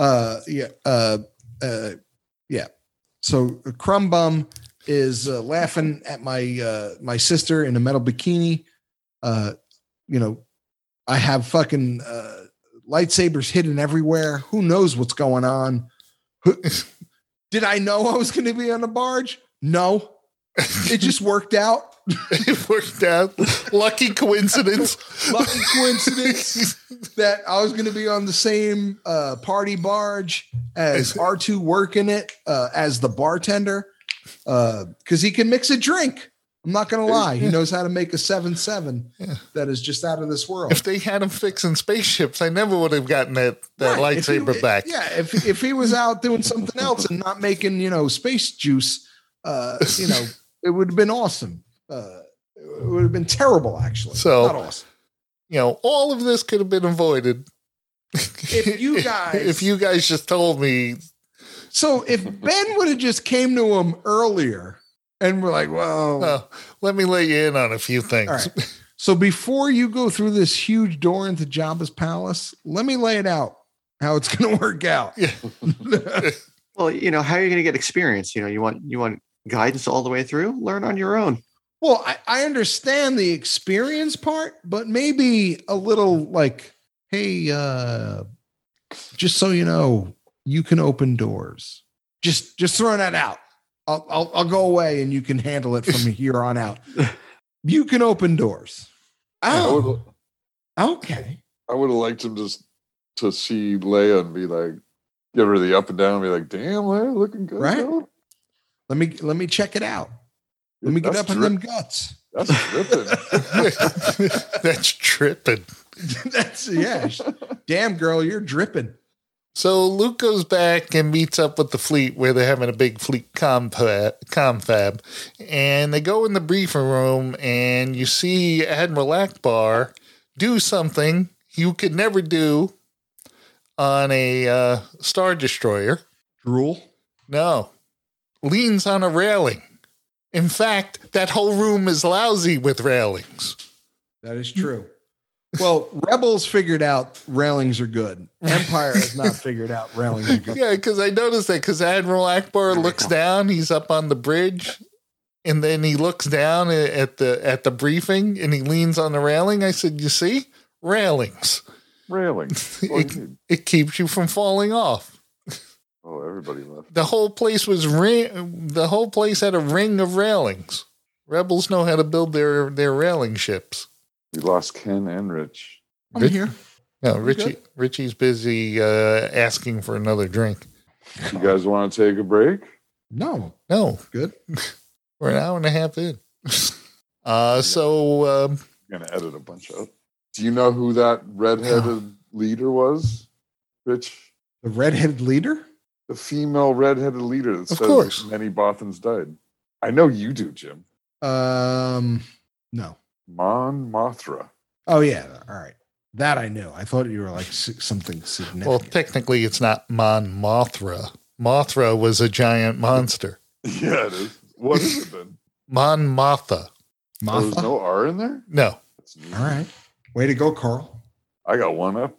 Yeah. So Crumb Bum is laughing at my sister in a metal bikini. I have fucking lightsabers hidden everywhere. Who knows what's going on? Did I know I was going to be on a barge? No. It just worked out. It worked out. Lucky coincidence. Lucky coincidence that I was going to be on the same party barge as R2 working it as the bartender because he can mix a drink. I'm not going to lie. He knows how to make a 7-7 that is just out of this world. If they had him fixing spaceships, I never would have gotten that lightsaber back. Yeah, if he was out doing something else and not making, space juice, it would have been awesome. It would have been terrible, actually. So, not awesome. All of this could have been avoided if you guys just told me. So if Ben would have just came to him earlier and we're like, well, let me let you in on a few things. All right. So before you go through this huge door into Jabba's palace, let me lay it out how it's going to work out. Yeah. Well, how are you going to get experience? You want guidance all the way through? Learn on your own. Well, I understand the experience part, but maybe a little like, hey, just so you know, you can open doors. Just throwing that out. I'll go away and you can handle it from here on out. You can open doors. Oh, okay. I would have liked him just to see Leia and be like, give her the up and down and be like, damn, Leia, looking good. Right. Though. Let me check it out. Let me get up in them guts. That's tripping. That's tripping. Damn, girl, you're dripping. So Luke goes back and meets up with the fleet where they're having a big fleet confab. And they go in the briefing room and you see Admiral Akbar do something you could never do on a Star Destroyer. Drool? No. Leans on a railing. In fact, that whole room is lousy with railings. That is true. Well, Rebels figured out railings are good. Empire has not figured out railings are good. Yeah, because I noticed that because Admiral Akbar looks down, he's up on the bridge, and then he looks down at the briefing and he leans on the railing. I said, "You see, railings. It keeps you from falling off." Oh, everybody left. The whole place the whole place had a ring of railings. Rebels know how to build their railing ships. We lost Ken and Rich. I'm here. No, Richie's busy asking for another drink. You guys want to take a break? No. Good. We're an hour and a half in. So I'm gonna edit a bunch out. Do you know who that redheaded leader was, Rich? The redheaded leader? The female redheaded leader that of says course. Many Bothans died. I know you do, Jim. No. Mon Mothra. Oh yeah, all right. That I knew. I thought you were like something significant. Well, technically, it's not Mon Mothra. Mothra was a giant monster. Yeah, it is. What is it then? Mon Mothra. Oh, there's no R in there? No. All right. Way to go, Carl. I got one up.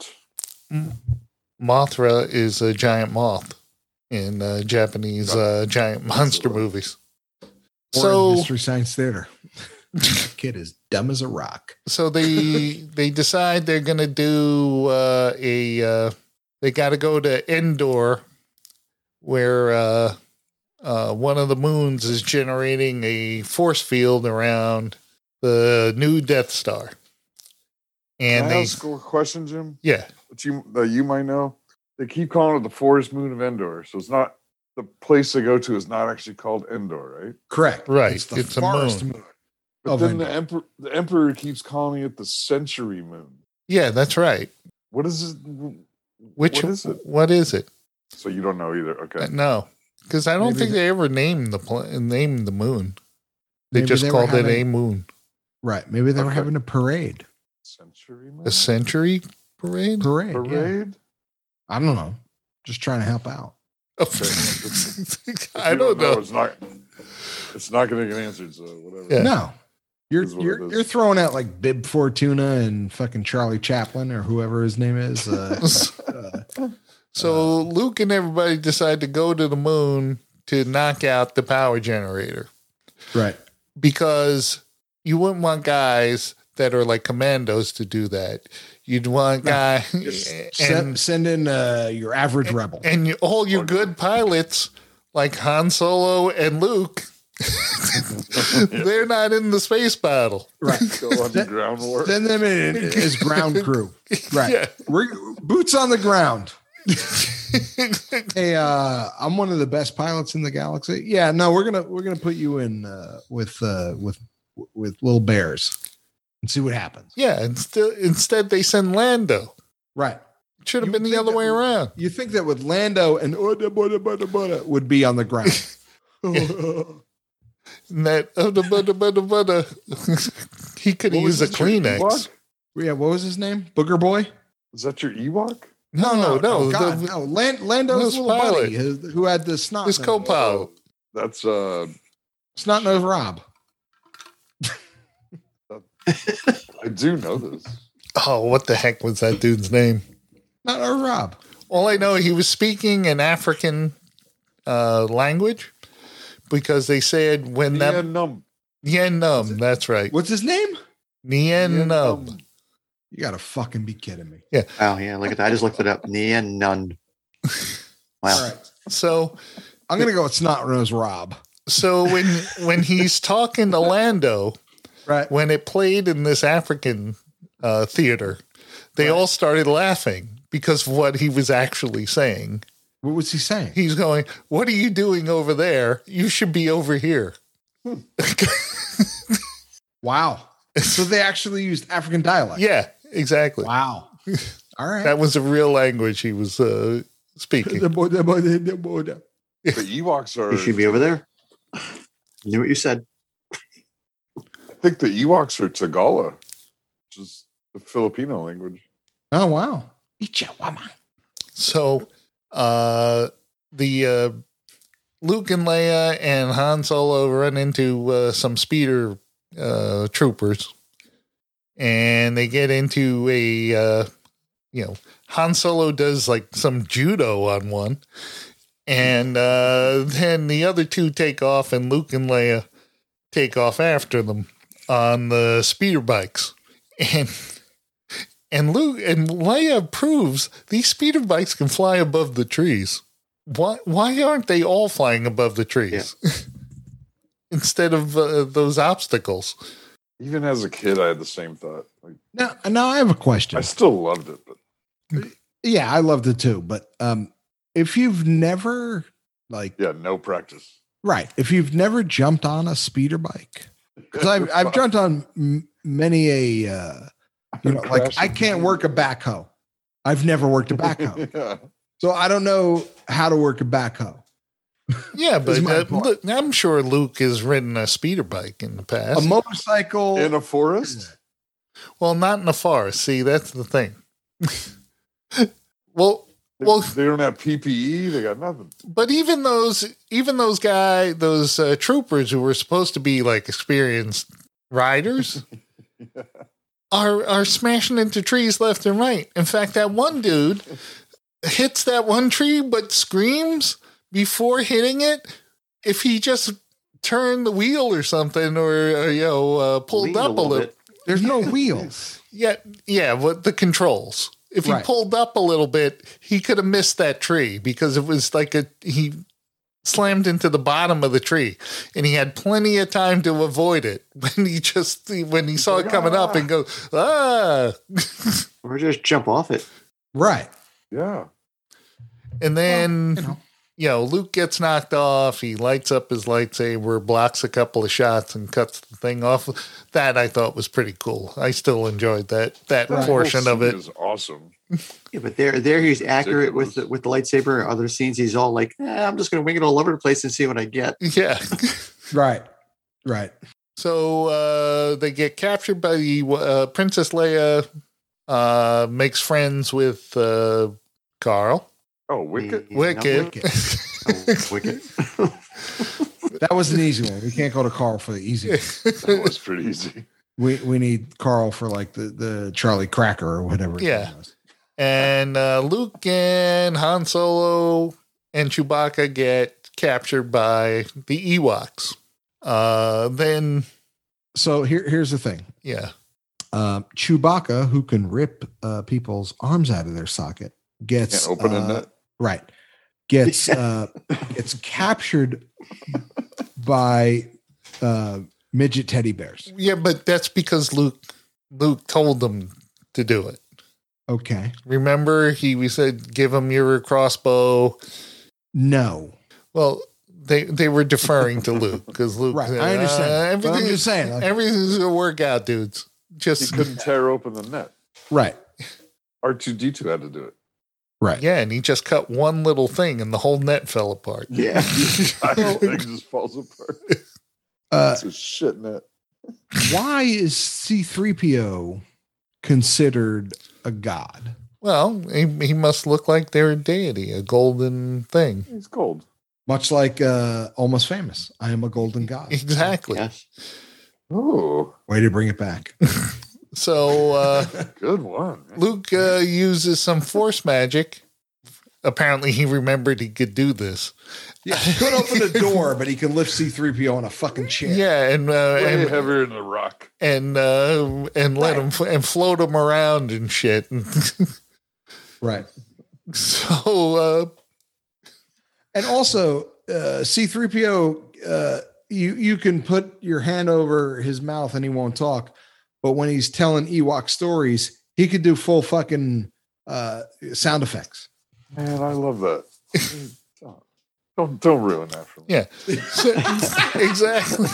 Mothra is a giant moth in Japanese giant monster movies. So Mystery Science Theater. Kid is dumb as a rock. So they decide they're going to do they got to go to Endor, where one of the moons is generating a force field around the new Death Star. And Can I ask a question, Jim? Yeah. That you might know. They keep calling it the forest moon of Endor, so it's not the place they go to is not actually called Endor, right? Correct. Right. It's the It's a forest moon. moon. But then the emperor keeps calling it the century moon. Yeah, that's right. What is it? What is it? So you don't know either. Okay. No, because I don't Maybe think they ever named the moon. They Maybe just they were called it having- a moon. Right. Maybe they were Okay. having a parade. Century moon? A century parade? Parade. Yeah. Parade? I don't know. Just trying to help out. If I you don't know. It's not going to get answered, so whatever. Yeah. No. Is what it is. You're throwing out like Bib Fortuna and fucking Charlie Chaplin or whoever his name is. So Luke and everybody decide to go to the moon to knock out the power generator Right. because you wouldn't want guys that are like commandos to do that. You'd want guys Send in your average rebel. and all your good pilots like Han Solo and Luke They're not in the space battle. Right. Go underground war. Send them in as ground crew. Right. Yeah. We're boots on the ground. Hey, I'm one of the best pilots in the galaxy. Yeah, no, we're gonna put you in with little bears and see what happens. Yeah, instead they send Lando. Right. Should have You been the think other that way around. You think that with Lando and would be on the ground? And that he could What was use a this, your Kleenex. Ewok? Yeah. What was his name? Booger Boy. Is that your Ewok? No. God, no. Lando's His little pilot. buddy who had the snot. His nose. co-pilot. That's Snot nose Rob. I do know this. Oh, what the heck was that dude's name? Not nose Rob. All I know, he was speaking an African language because they said when Yeah, that num. Nien Num, that's right. What's his name? Nien Num. You gotta fucking be kidding me. Oh yeah, look at that. I just looked it up. Nia Nunn. Wow. All right. So I'm gonna go with Snot Nose Rob. so when he's talking to Lando, Right. when it played in this African theater, they all started laughing because of what he was actually saying. What was he saying? He's going, "What are you doing over there? You should be over here." Wow. So they actually used African dialect. Yeah, exactly. Wow. All right. That was a real language he was speaking. The Ewoks are. You should be over there. Knew what you said. I think the Ewoks are Tagala, which is the Filipino language. Oh wow. Ichawama. So, the Luke and Leia and Han Solo run into some speeder troopers, and they get into a Han Solo does like some judo on one, and then the other two take off, and Luke and Leia take off after them on the speeder bikes, and Luke and Leia proves these speeder bikes can fly above the trees. Why aren't they all flying above the trees instead of those obstacles? Even as a kid, I had the same thought. Like, Now I have a question. I still loved it, but Yeah, I loved it too. But if you've never yeah, no practice. right, if you've never jumped on a speeder bike, because I've jumped on many a I can't work a backhoe. I've never worked a backhoe, Yeah. so I don't know how to work a backhoe. Yeah, Is but my point. look, I'm sure Luke has ridden a speeder bike in the past. A motorcycle In a forest? Well, not in the forest. See, that's the thing. Well, They don't have PPE. They got nothing. but even those troopers who were supposed to be like experienced riders are smashing into trees left and right. In fact, that one dude hits that one tree but screams before hitting it. If he just turned the wheel or something, or pulled Leaned up a little. bit. There's no wheels. Yeah, with the controls. If he Right. pulled up a little bit, he could have missed that tree because it was like he slammed into the bottom of the tree, and he had plenty of time to avoid it when he saw it coming up and go, ah. Or just jump off it. Right. Yeah. And then, You know. Luke gets knocked off. He lights up his lightsaber, blocks a couple of shots, and cuts the thing off. That I thought was pretty cool. I still enjoyed that That portion whole of scene it. is awesome. Yeah, but there he's accurate with Ridiculous. the lightsaber. Other scenes he's all like, I'm just going to wing it all over the place and see what I get. Yeah. Right. Right. So they get captured by the Princess Leia. Makes friends with Carl. Oh, Wicket? Wicked. Wicked. Wicked. That was an easy one. We can't go to Carl for the easy one. That was pretty easy. We need Carl for like the Charlie Cracker or whatever. his Yeah. name was. And Luke and Han Solo and Chewbacca get captured by the Ewoks. Then, So here's the thing. yeah. Chewbacca, who can rip people's arms out of their socket, gets Can't open a net. right. Gets captured by midget teddy bears. Yeah, but that's because Luke told them to do it. Okay. Remember, we said, give him your crossbow. No. Well, they were deferring to Luke because Luke. Right. I understand. But I'm just saying. Like, everything's gonna work out, dudes. He Just couldn't tear open the net. right. R2D2 had to do it. Right. yeah, and he just cut one little thing, and the whole net fell apart. Yeah. The thing just falls apart. It's a shit net. Why is C-3PO considered a god? Well, he must look like their deity, a golden thing. He's gold. Much like Almost Famous. I am a golden god. Exactly. Yes. Oh, Way to bring it back. So good one. Luke uses some force magic. Apparently, he remembered he could do this. Yeah, he could open the door, but he can lift C-3PO on a fucking chair. Yeah, and Way heavier than the rock. and let him and float him around and shit. Right. So And also, C-3PO, you can put your hand over his mouth and he won't talk. But when he's telling Ewok stories, he could do full fucking sound effects. Man, I love that. Don't ruin that for me. yeah, exactly.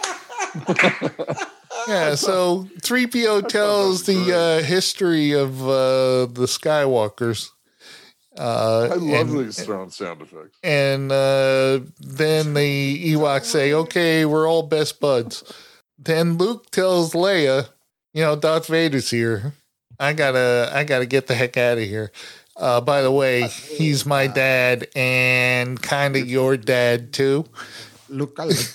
Yeah, so 3PO tells the history of the Skywalkers. I love these throwing sound effects. And then the Ewoks say, okay, we're all best buds. Then Luke tells Leia, Darth Vader's here. I gotta get the heck out of here. By the way, he's my dad and kind of your dad too. Look.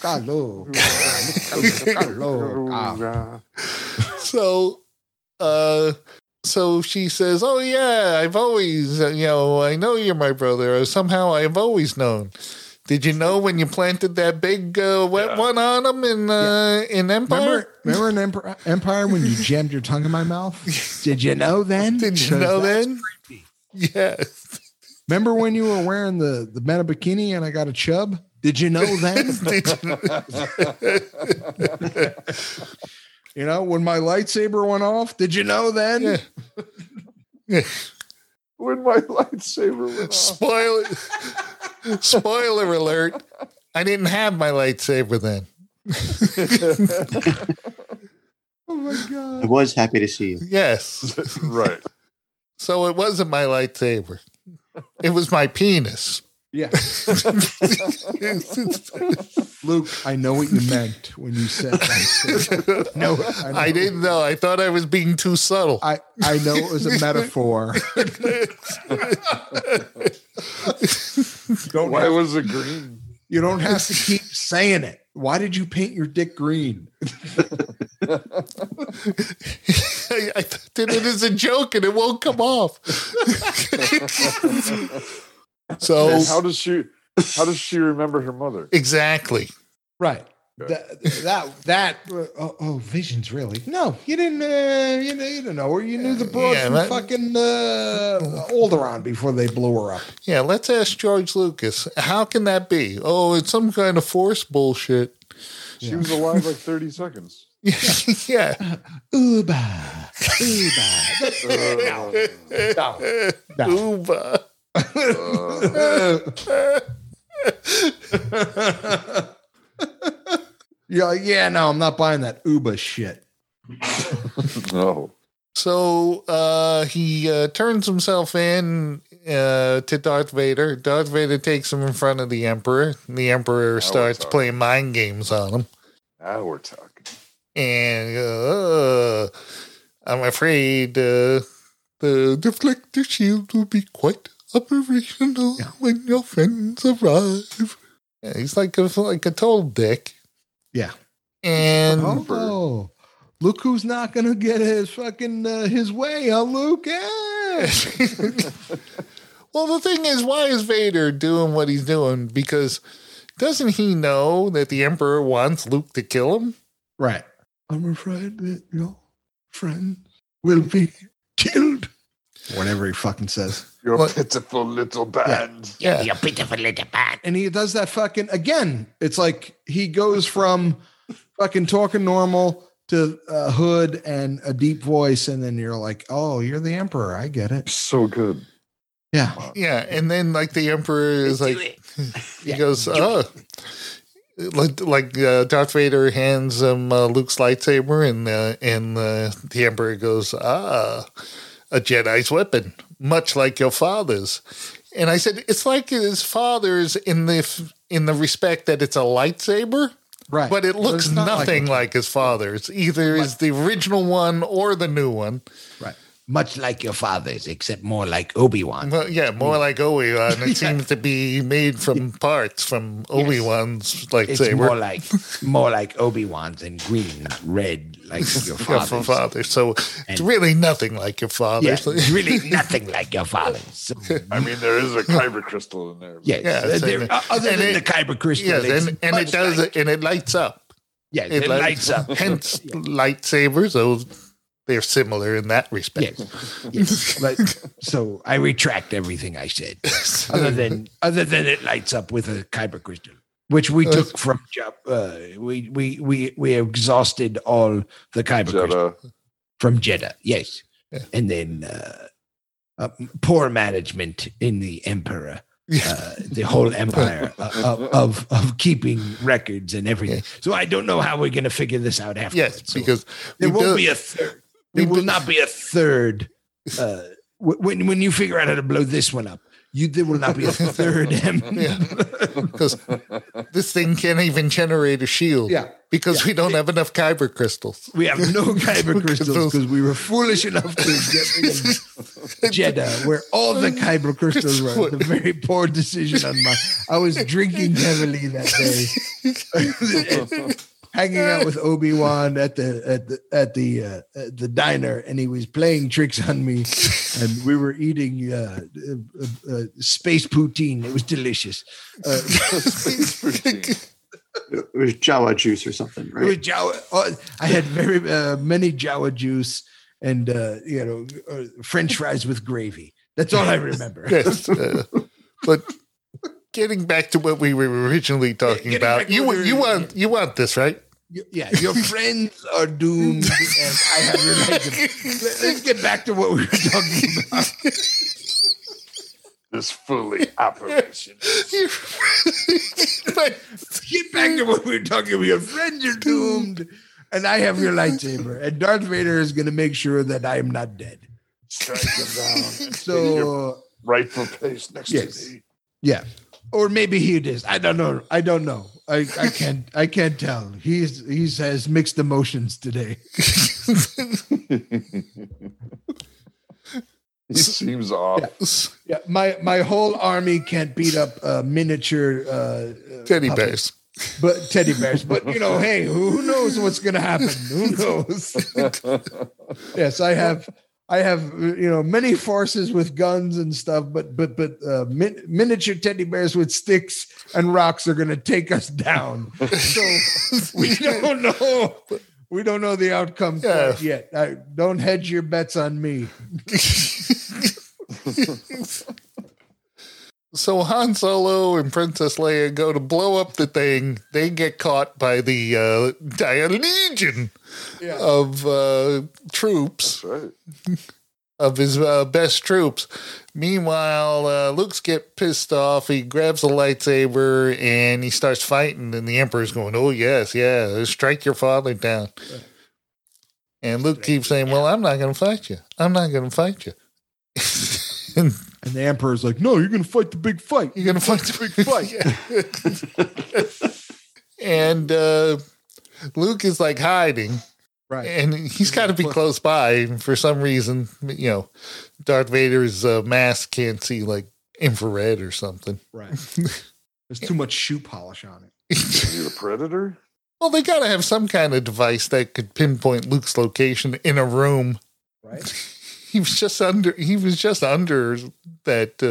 So she says, oh yeah, I've always, I know you're my brother. Somehow I've always known. Did you know when you planted that big wet one on him in Empire? Remember in Empire when you jammed your tongue in my mouth? Did you know then? Did you know then? Yeah. Remember when you were wearing the meta bikini and I got a chub? Did you know then? When my lightsaber went off, did you know then? Yeah. Yeah. When my lightsaber went off. Spoiler alert. I didn't have my lightsaber then. Oh my God. I was happy to see you. Yes. Right. So it wasn't my lightsaber. It was my penis. Yeah. Luke, I know what you meant when you said that. No, I didn't know. I thought I was being too subtle. I know it was a metaphor. Why was it green? You don't have to keep saying it. Why did you paint your dick green? I did it as a joke and it won't come off. So how does she remember her mother? Exactly. Right. Visions really? No, you didn't. You didn't know her. You knew the broad from fucking Alderaan before they blew her up. Yeah, let's ask George Lucas. How can that be? Oh, it's some kind of force bullshit. She was alive like 30 seconds. Yeah. Uba. No. Uba. Yeah, no, I'm not buying that Uba shit. No. So he turns himself in to Darth Vader. Darth Vader takes him in front of the Emperor. And the Emperor starts playing mind games on him. Now we're talking. And I'm afraid the deflector shield will be quite operational when your friends arrive. Yeah, he's like a total dick. Yeah. And look who's not gonna get his fucking his way, huh, Luke? Yeah. Well, the thing is, why is Vader doing what he's doing? Because doesn't he know that the Emperor wants Luke to kill him? Right. I'm afraid that your friends will be killed. Whatever he fucking says. Your What? pitiful little band. Yeah. You're pitiful little bat. And he does that fucking again. It's like he goes from fucking talking normal to a hood and a deep voice, and then you're like, "Oh, you're the emperor. I get it." So good. Yeah, Yeah, and then like the Emperor is Do like, it. he goes, oh, like Darth Vader hands him Luke's lightsaber, and the Emperor goes, a Jedi's weapon, much like your father's. And I said, it's like his father's in the respect that it's a lightsaber. right. But it looks It's not nothing like his father's. Either is the original one or the new one. right. Much like your father's, except more like Obi-Wan. Well, yeah, more like Obi-Wan. It seems to be made from parts from Obi-Wan's It's lightsaber. more like Obi-Wan's and green, red, like your Yeah, from father's. father. So it's And- really nothing like your Yeah, father's. it's really nothing like your father's. So, I mean, there is a kyber crystal in there. yes, Yeah, it's there- in- other and than it- the kyber crystal, Yes, it's and it much does like- and it lights up. Yes, it lights up. Hence lightsabers. So they're similar in that respect. Yes. But so I retract everything I said. Other than it lights up with a kyber crystal, which we took from we exhausted all the kyber crystal Jeddah. from Jeddah. Yes, Yeah. and then poor management in the emperor. The whole empire of keeping records and everything. Yeah. So I don't know how we're going to figure this out afterwards. Yes, So because there we won't built- be a third. There will not be a third. When you figure out how to blow this one up, there will not be a third. Yeah. because this thing can't even generate a shield. Yeah. Because we don't have enough kyber crystals. We have no kyber crystals because we were foolish enough to get in Jeddah, where all the kyber crystals were. It's a very poor decision on my. I was drinking heavily that day, hanging out with Obi-Wan at the diner, and he was playing tricks on me, and we were eating space poutine. It was delicious. It was Jawa juice or something, It was right? Jawa. I had very many Jawa juice and French fries with gravy. That's all I remember. Yes. But getting back to what we were originally talking Getting about, back to what we you were- want this, right? Yeah, your friends are doomed, and I have your life. Let's get back to what we were talking about. This fully operation. But Get back to what we were talking about. Your friends are doomed, and I have your lightsaber. And Darth Vader is going to make sure that I am not dead. Strike him down. And take your So rightful place next Yes. to me. yeah, or maybe he is. I don't know. I can't tell. He has mixed emotions today. He seems off. Yeah, my whole army can't beat up miniature teddy puppets. bears. But teddy bears. But hey, who knows what's going to happen? Who knows? Yes, I have many forces with guns and stuff, but miniature teddy bears with sticks and rocks are going to take us down. So we don't know. We don't know the outcome quite yet. Don't hedge your bets on me. So Han Solo and Princess Leia go to blow up the thing. They get caught by the a legion of troops, That's right. of his best troops. Meanwhile, Luke's get pissed off. He grabs a lightsaber and he starts fighting. And the Emperor's going, "Oh yes, yeah, strike your father down." And Luke keeps saying, "Well, I'm not going to fight you. I'm not going to fight you." And And the Emperor's like, "No, you're going to fight the big fight. you're going to fight the big fight. And Luke is like hiding. Right. And he's got to be close by. For some reason, Darth Vader's mask can't see like infrared or something. Right. There's too much shoe polish on it. Are you the predator? Well, they got to have some kind of device that could pinpoint Luke's location in a room. Right. He was just under that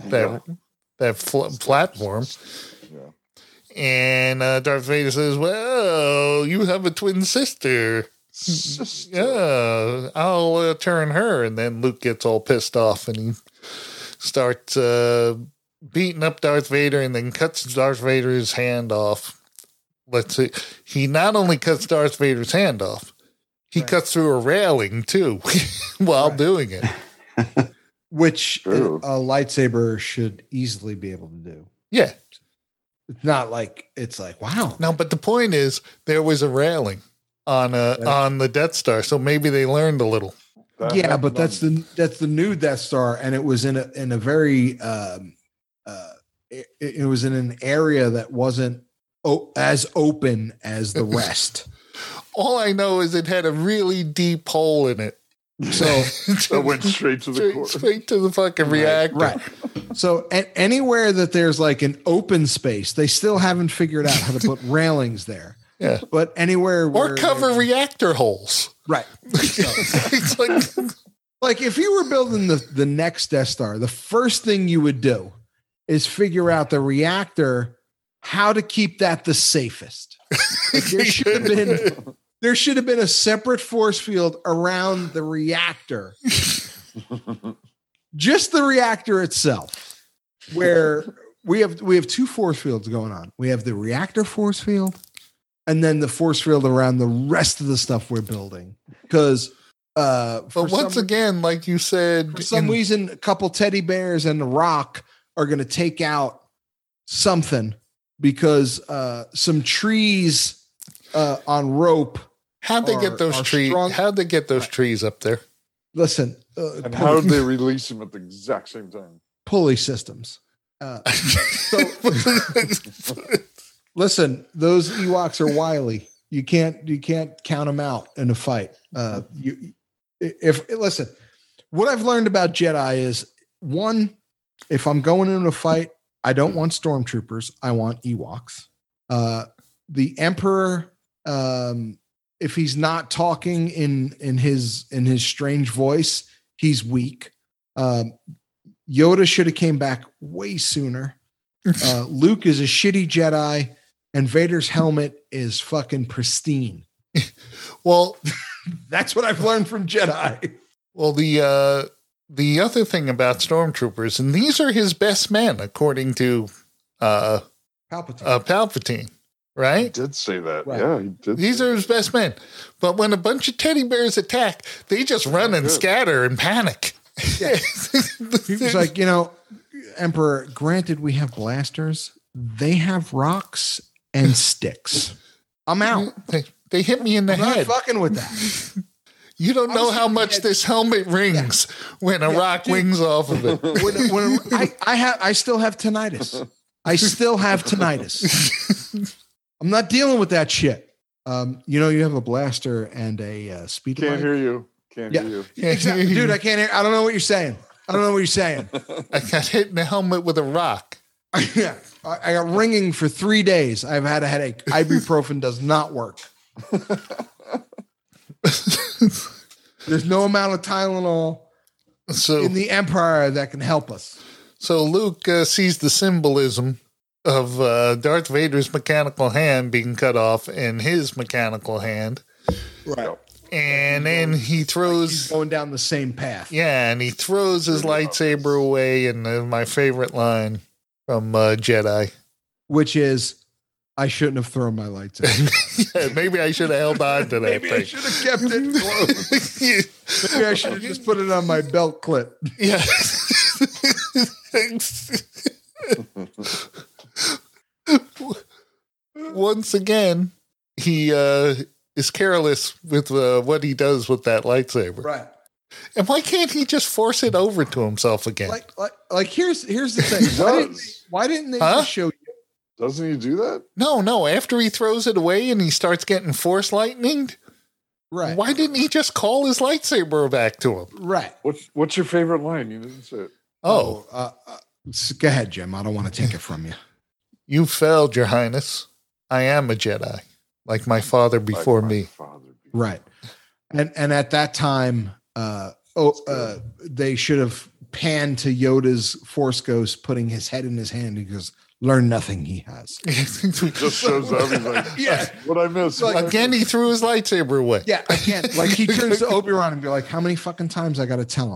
platform. Yeah. And Darth Vader says, "Well, you have a twin sister. Sister. Yeah, I'll turn her." And then Luke gets all pissed off and he starts beating up Darth Vader and then cuts Darth Vader's hand off. Let's see. He not only cuts Darth Vader's hand off, he cuts through a railing too while doing it. Which a True. lightsaber should easily be able to do. Yeah. It's not like it's like, wow. No, but the point is there was a railing on the Death Star, so maybe they learned a little. That Yeah, happened but that's on- the new Death Star, and it was in a very it was in an area that wasn't as open as the rest. All I know is it had a really deep hole in it. So that went straight to the core. straight to the fucking reactor. right. So anywhere that there's like an open space, they still haven't figured out how to put railings there. Yeah. But anywhere Or where cover reactor holes. right. It's like, Like if you were building the next Death Star, the first thing you would do is figure out the reactor, how to keep that the safest. Like, there should have been a separate force field around the reactor, just the reactor itself, where we have two force fields going on. We have the reactor force field, and then the force field around the rest of the stuff we're building. Because but once again, like you said, for some reason, a couple teddy bears and the rock are going to take out something because some trees on rope. how'd they get those are trees? strong- How'd they get those trees up there? Listen, And how did they release him at the exact same time? pulley systems. Listen, those Ewoks are wily. You can't count them out in a fight. Listen, what I've learned about Jedi is one, if I'm going into a fight, I don't want stormtroopers. I want Ewoks. The Emperor, if he's not talking in his strange voice, he's weak. Yoda should have came back way sooner. Luke is a shitty Jedi, and Vader's helmet is fucking pristine. Well, That's what I've learned from Jedi. well, the other thing about stormtroopers, and these are his best men, according to Palpatine. Palpatine, He right? did say that. Right. Yeah, he did. These are his best men. But when a bunch of teddy bears attack, they just run and Good. scatter and panic. Yeah. He was like, Emperor, granted we have blasters, they have rocks and sticks. I'm out. They hit me in the I'm not head. fucking with that. You don't know how much this helmet rings when a rock wings off of it. When I still have tinnitus. I'm not dealing with that shit. You have a blaster and a speed Can't light. hear you. Can't Yeah. hear you. Exactly. Dude, I can't hear. I don't know what you're saying. I got hit in the helmet with a rock. Yeah. I got ringing for 3 days. I've had a headache. Ibuprofen does not work. There's no amount of Tylenol So, in the Empire that can help us. so Luke sees the symbolism of Darth Vader's mechanical hand being cut off and his mechanical hand. Right. And then he throws, He's going down the same path. and he throws his lightsaber away. And my favorite line from Jedi. Which is, I shouldn't have thrown my lights in. Yeah, maybe I should have held on to that Maybe I thing. should have kept it close. Yeah. Maybe I should have just put it on my belt clip. Yeah. Once again, he is careless with what he does with that lightsaber. Right. And why can't he just force it over to himself again? Like here's the thing. Why didn't they Huh? just show you? Doesn't he do that? No. After he throws it away and he starts getting force lightninged, Right. why didn't he just call his lightsaber back to him? Right. What's your favorite line? You didn't say it. Oh, Go ahead, Jim. I don't want to take it from you. you failed, Your Highness. I am a Jedi, like my father before Like my me. father before- Right. And at that time, they should have panned to Yoda's Force Ghost, putting his head in his hand. He goes, "Learn nothing." He has. Just shows up. He's like, Yeah. what I missed? Like- Again, he threw his lightsaber away. Yeah, I can't. Like he turns to Obi-Wan and be like, "How many fucking times I got to tell him?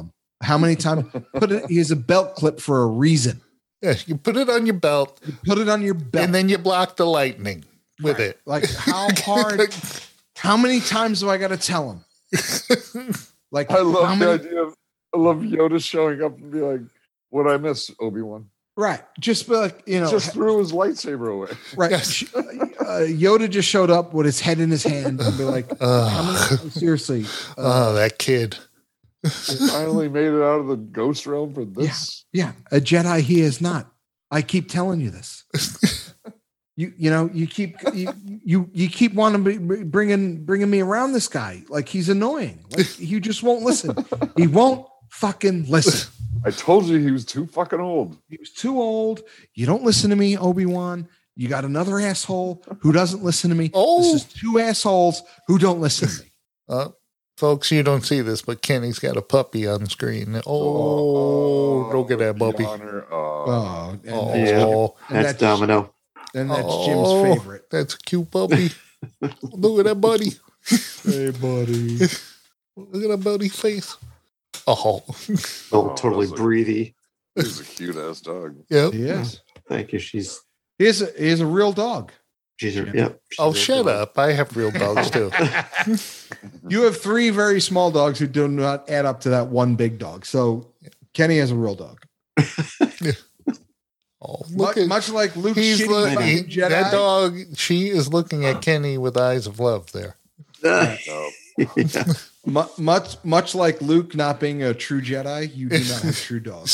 How many times? He has a belt clip for a reason. Yeah, you put it on your belt, You put it on your belt. and then you block the lightning with Right. it. Like how hard? How many times do I got to tell him? Like I love how the many? idea of I love Yoda showing up and be like, "What I miss, Obi-Wan?" Right. Just be like Just threw his lightsaber away. right. Yes. Yoda just showed up with his head in his hand and be like, how many? Seriously. Oh, that kid. Finally made it out of the ghost realm for this. Yeah, a Jedi he is not. I keep telling you this. You keep wanting to be bringing me around this guy like he's annoying. Like you just won't listen. He won't fucking listen. I told you he was too fucking old. He was too old. You don't listen to me, Obi-Wan. You got another asshole who doesn't listen to me. Oh. This is two assholes who don't listen to me. Folks, you don't see this, but Kenny's got a puppy on the screen. Oh, look at that puppy. Honor. Oh, and Oh, that's, Yeah. and That's Domino. and that's Oh. Jim's favorite. That's a cute puppy. Look at that buddy. Hey, buddy. Look at that buddy face. Oh, Oh, totally that's like- breathy. He's a cute ass dog. yeah. He is. Thank you. She's He is a real dog. a, Yeah. yep. she's Oh, a shut dog. up. I have real dogs too. You have three very small dogs who do not add up to that one big dog. So Kenny has a real dog. Oh, look at Much like Luke's he's shitty look, fucking Jedi. that dog. She is looking at Kenny with eyes of love. There. No. Yeah. Much like Luke not being a true Jedi, you do not have true dogs.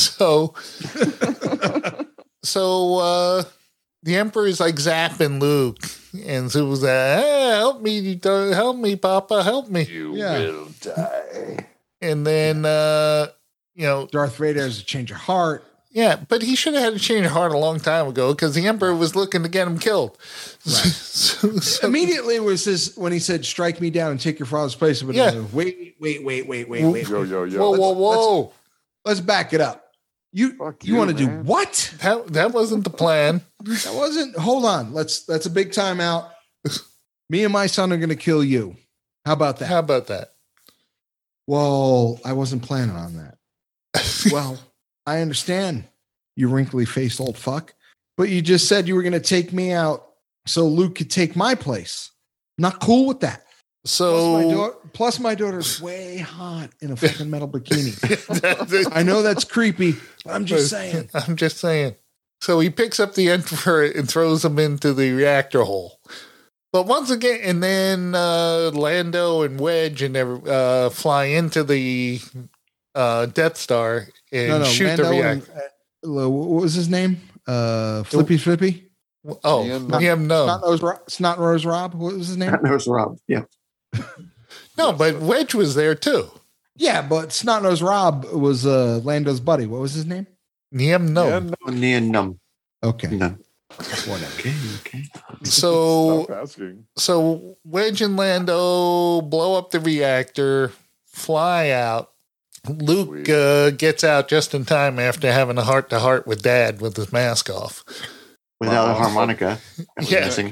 So, the Emperor is like zapping Luke, and Zuba's like, hey, help me, Papa, help me. You Yeah. will die. And then, Darth Vader has a change of heart. yeah, but he should have had a change of heart a long time ago because the Emperor was looking to get him killed. Right. So- Immediately was this when he said, "Strike me down and take your father's place." But Yeah. wait. Yo, yo, yo. whoa, whoa, whoa! Let's back it up. You Fuck you you, want to do man. what? That wasn't the plan. That wasn't. Hold on. That's a big timeout. Me and my son are going to kill you. How about that? How about that? Well, I wasn't planning on that. Well, I understand, you wrinkly faced old fuck, but you just said you were going to take me out so Luke could take my place. Not cool with that. So Plus, my daughter's way hot in a fucking metal bikini. I know that's creepy, but I'm just saying. I'm just saying. So he picks up the Emperor and throws him into the reactor hole. But once again, and then Lando and Wedge and fly into the Death Star and shoot the reactor. What was his name? Flippy? Oh, Ian- Snot Rose Rob? What was his name? That was Rob. Yeah. no, but Wedge was there too. Yeah, but Snot Nose Rob was Lando's buddy. What was his name? Niem no. Yeah, no. Neon Num. Okay. None. Whatever. Okay. So Stop asking. So Wedge and Lando blow up the reactor, fly out. Luke gets out just in time after having a heart-to-heart with Dad with his mask off. Without a Wow. harmonica. That was Yeah. missing.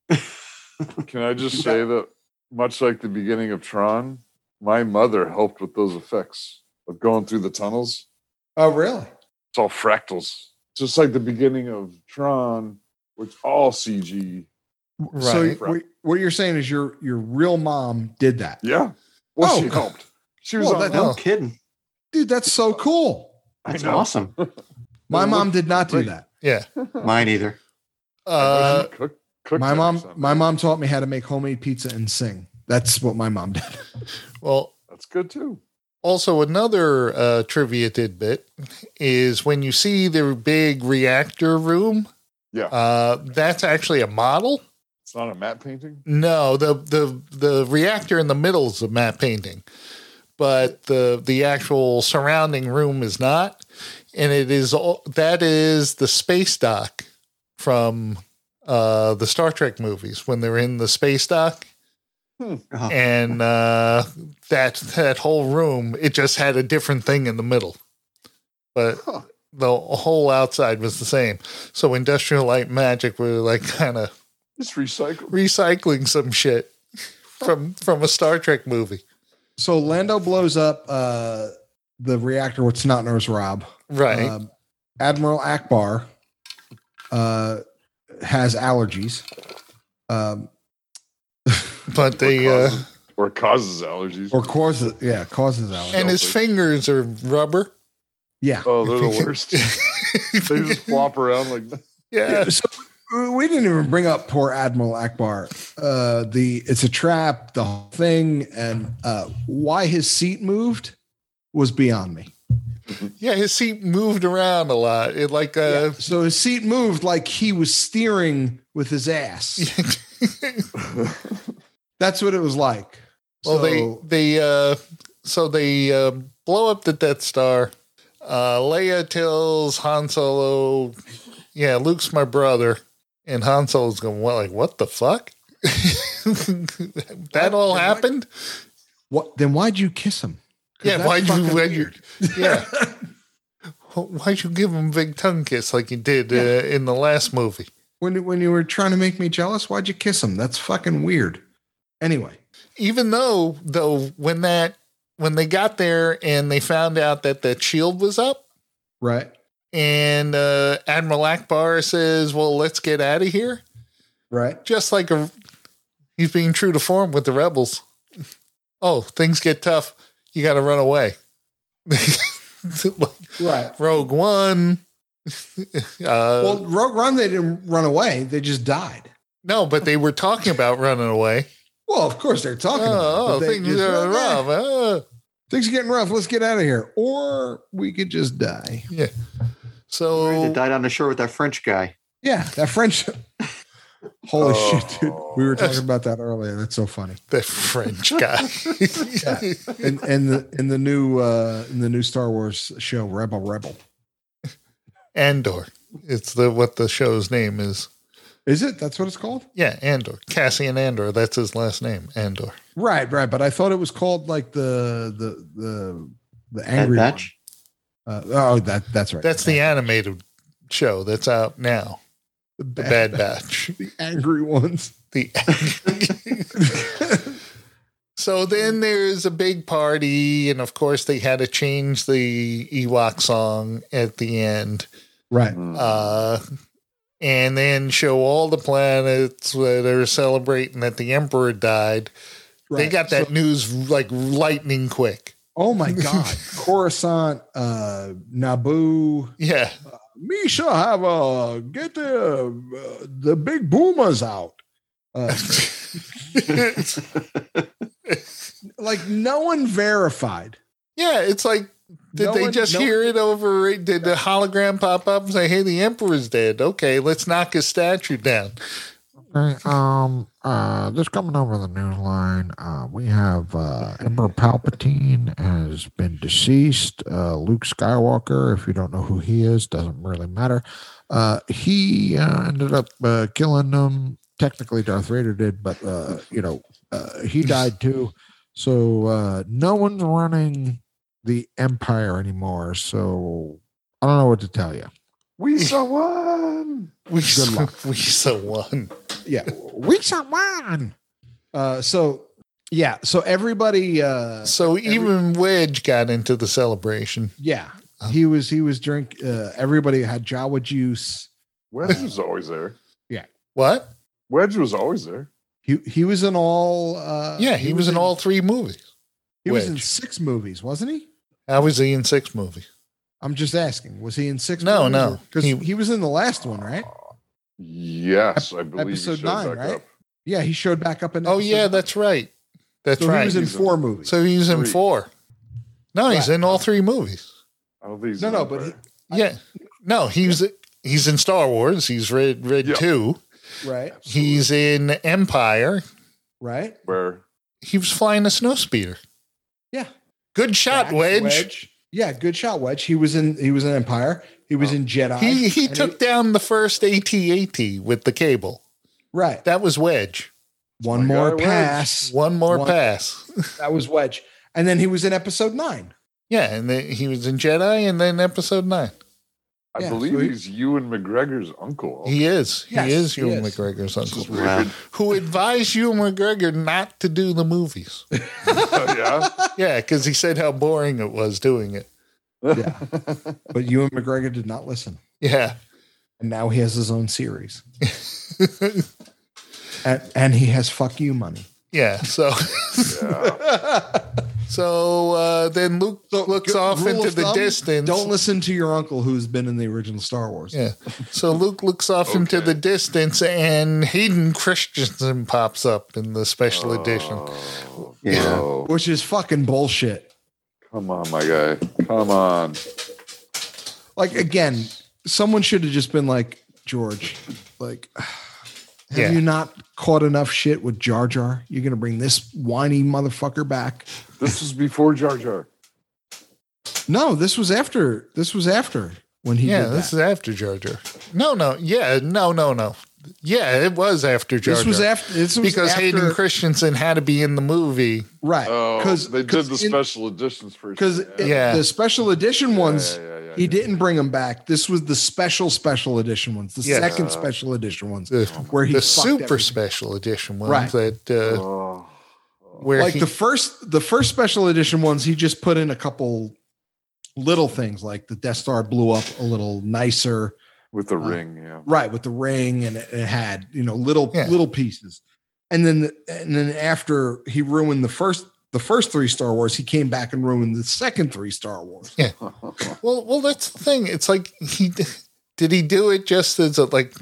Can I just say that, much like the beginning of Tron, my mother helped with those effects of going through the tunnels. Oh, really? It's all fractals, just like the beginning of Tron, which all CG. So Right. what you're saying is your real mom did that. Yeah. Well, Oh. she helped. She was Well, on that- that. No kidding. Dude, that's so cool. That's I know. awesome. My It mom looked did not do great. that. Yeah. Mine either. Cooked My that mom or something. my mom taught me how to make homemade pizza and sing. That's what my mom did. Well, That's good too. also another trivia tidbit is when you see the big reactor room, Yeah. that's actually a model. It's not a matte painting. No, the reactor in the middle is a matte painting, but the actual surrounding room is not, and that is the space dock from the Star Trek movies when they're in the space dock, Oh. and that whole room, it just had a different thing in the middle, but Huh. the whole outside was the same. So Industrial Light and Magic were like kind of It's recycled. recycling some shit from a Star Trek movie. So Lando blows up the reactor with Snot Nose Rob. Right. Admiral Akbar has allergies. But they or causes allergies. Or causes allergies. and his fingers are rubber. Yeah. Oh, they're the worst. They just flop around like that. Yeah. So we didn't even bring up poor Admiral Akbar. It's a trap, the whole thing, and why his seat moved was beyond me. Yeah, his seat moved around a lot. It So his seat moved like he was steering with his ass. That's what it was like. Well, So- they blow up the Death Star. Leia tells Han Solo, "Yeah, Luke's my brother," and Han Solo's going, "Well, like what the fuck?" That all happened. What? Then why'd you kiss him? 'Cause Yeah, that's why'd fucking you? weird. Yeah, why'd you give him a big tongue kiss like you did in the last movie? When you were trying to make me jealous, why'd you kiss him? That's fucking weird. Anyway, Even though when they got there and they found out that that shield was up, right, and Admiral Akbar says, "Well, let's get out of here." right. Just like he's being true to form with the rebels. Oh, things get tough. You got to run away. Right. Rogue One. Well, Rogue One, they didn't run away. They just died. No, but they were talking about running away. Well, of course they're talking about it. Oh, but they things just are went, rough. things are getting rough. Let's get out of here. Or we could just die. Yeah. They So died on the shore with that French guy. Yeah, that French. Holy Oh. shit, dude. We were talking about that earlier. That's so funny. the French guy. In the new Star Wars show, Rebel. Andor. It's what the show's name is. Is it? That's what it's called? Yeah, Andor. Cassian Andor. That's his last name. Andor. Right. But I thought it was called like the angry Bad one. Batch? That's right. That's the animated show that's out now. The Bad Batch. The angry ones. The So then there's a big party, and of course they had to change the Ewok song at the end. Right. And then show all the planets where they're celebrating that the Emperor died. They Right. got that So- news like lightning quick. oh my God. Coruscant, Naboo. Yeah. Misha, get the big boomers out. Like no one verified. Yeah, it's like, did they just hear it over? Did the hologram pop up and say, "Hey, the Emperor's dead"? Okay, let's knock his statue down. Okay, just coming over the news line, we have Emperor Palpatine has been deceased. Luke Skywalker, if you don't know who he is, doesn't really matter. He ended up killing them. Technically, Darth Vader did, but he died too. So no one's running the Empire anymore. So I don't know what to tell you. We saw one. We Good luck. so won. Yeah. We someone. So everybody. So even Wedge got into the celebration. Yeah. He was drink. Everybody had Jawa juice. Wedge was always there. What? Wedge was always there. He was in all. Yeah, he was in all 3 movies. He was in Wedge. 6 movies, wasn't he? How was he in 6 movies? I'm just asking. Was he in 6? No, no. Because He- he was in the last one, right? Yes, I believe Episode he showed 9, back right? up. Yeah, he showed back up in. Oh episode yeah, 9. that's right. That's So right. he was in He's in- 4 movies. So he was in 3. 4. No, he's Right. in all 3 movies. I don't think he's No, in but Empire. Yeah. No, he's in Star Wars. He's Red Yeah. 2. right, He's in Empire. right. Where He was flying a snowspeeder. Yeah. Good shot, Back, Wedge. Yeah, good shot, Wedge. He was in Empire. He was in Jedi. He And took down the first AT-AT with the cable. right. That was Wedge. One my more guy, Wedge. Oh pass. One more One- pass. That was Wedge. And then he was in episode 9. Yeah, and then he was in Jedi and then episode 9. I Yeah, believe so he's Ewan McGregor's uncle. He is. He Yes, is he Ewan is. McGregor's Which is uncle, weird. who advised Ewan McGregor not to do the movies. Yeah. Yeah, because he said how boring it was doing it. Yeah. But Ewan McGregor did not listen. Yeah. And now he has his own series. And he has fuck you money. Yeah. So Yeah. then Luke looks off Rule into of the thumb, distance. Don't listen to your uncle who's been in the original Star Wars. Yeah. So Luke looks off into Okay. the distance, and Hayden Christensen pops up in the special edition. Oh, Yeah. no. Which is fucking bullshit. Come on, my guy. Come on. Like, again, someone should have just been like, George, like, have Yeah. you not caught enough shit with Jar Jar? You're going to bring this whiny motherfucker back? This was before Jar Jar. No, this was after when he Yeah, did this that. is after Jar Jar. No. Yeah, no. Yeah, it was after Jar Jar. This was because after, Hayden Christensen had to be in the movie. right? Oh, Because they did the special editions first. because Yeah. the special edition ones. yeah. He didn't bring them back. This was the special edition ones, the Yes. second special edition ones, The, where he the fucked super everything. special edition ones Right. that Oh, where Like he, the first special edition ones, he just put in a couple little things, like the Death Star blew up a little nicer, with the ring, yeah. right, with the ring, and it had little Yeah. pieces. And then after he ruined the first 3 Star Wars, he came back and ruined the second 3 Star Wars. well that's the thing. It's like did he do it just as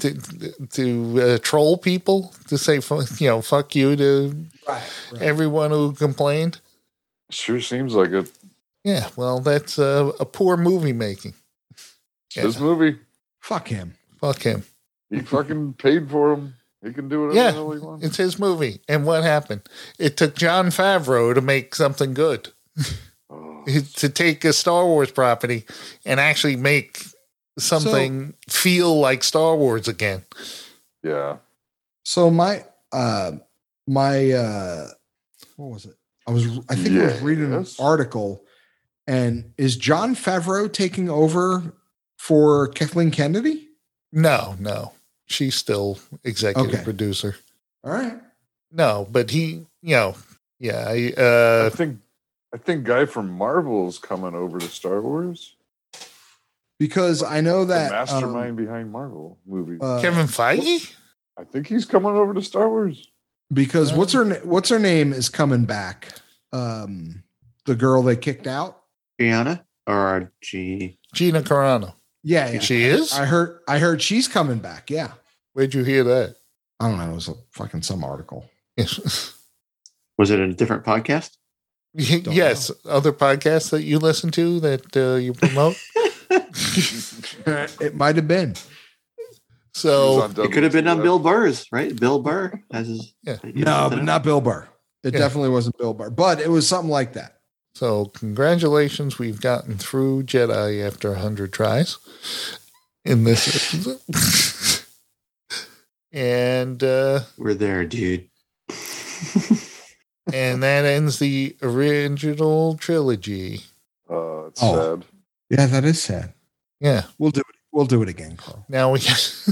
to troll people, to say fuck you to Right. everyone who complained? Sure seems like it. Yeah, well, that's a poor movie making. It's his movie. Fuck him. Fuck him. He fucking paid for him. He can do whatever Yeah, the hell he wants. it's his movie. And what happened? It took Jon Favreau to make something good. Oh, To take a Star Wars property and actually make something feel like Star Wars again. yeah. So my what was it? I think I was reading an Yes. article, and is John Favreau taking over for Kathleen Kennedy? No. She's still executive Okay. producer. All right. No, but he, I yeah. think guy from Marvel is coming over to Star Wars. Because I know The that mastermind behind Marvel movies. Kevin Feige? I think he's coming over to Star Wars. because what's her name is coming back. The girl they kicked out. Gianna or G. Gina Carano. Yeah. She is? I heard she's coming back. Yeah. Where'd you hear that? I don't know. It was fucking some article. Was it a different podcast? Yes. Other podcasts that you listen to that you promote? It might have been. He was So, on It could have been on WTF. Bill Burr's, right? Bill Burr has his. Yeah. No, but not Bill Burr. It Yeah. definitely wasn't Bill Burr, but it was something like that. so congratulations. We've gotten through Jedi after 100 tries in this episode. And We're there, dude. and that ends the original trilogy. It's Oh. sad. Yeah, that is sad. Yeah. We'll do it. We'll do it again, Carl. Now we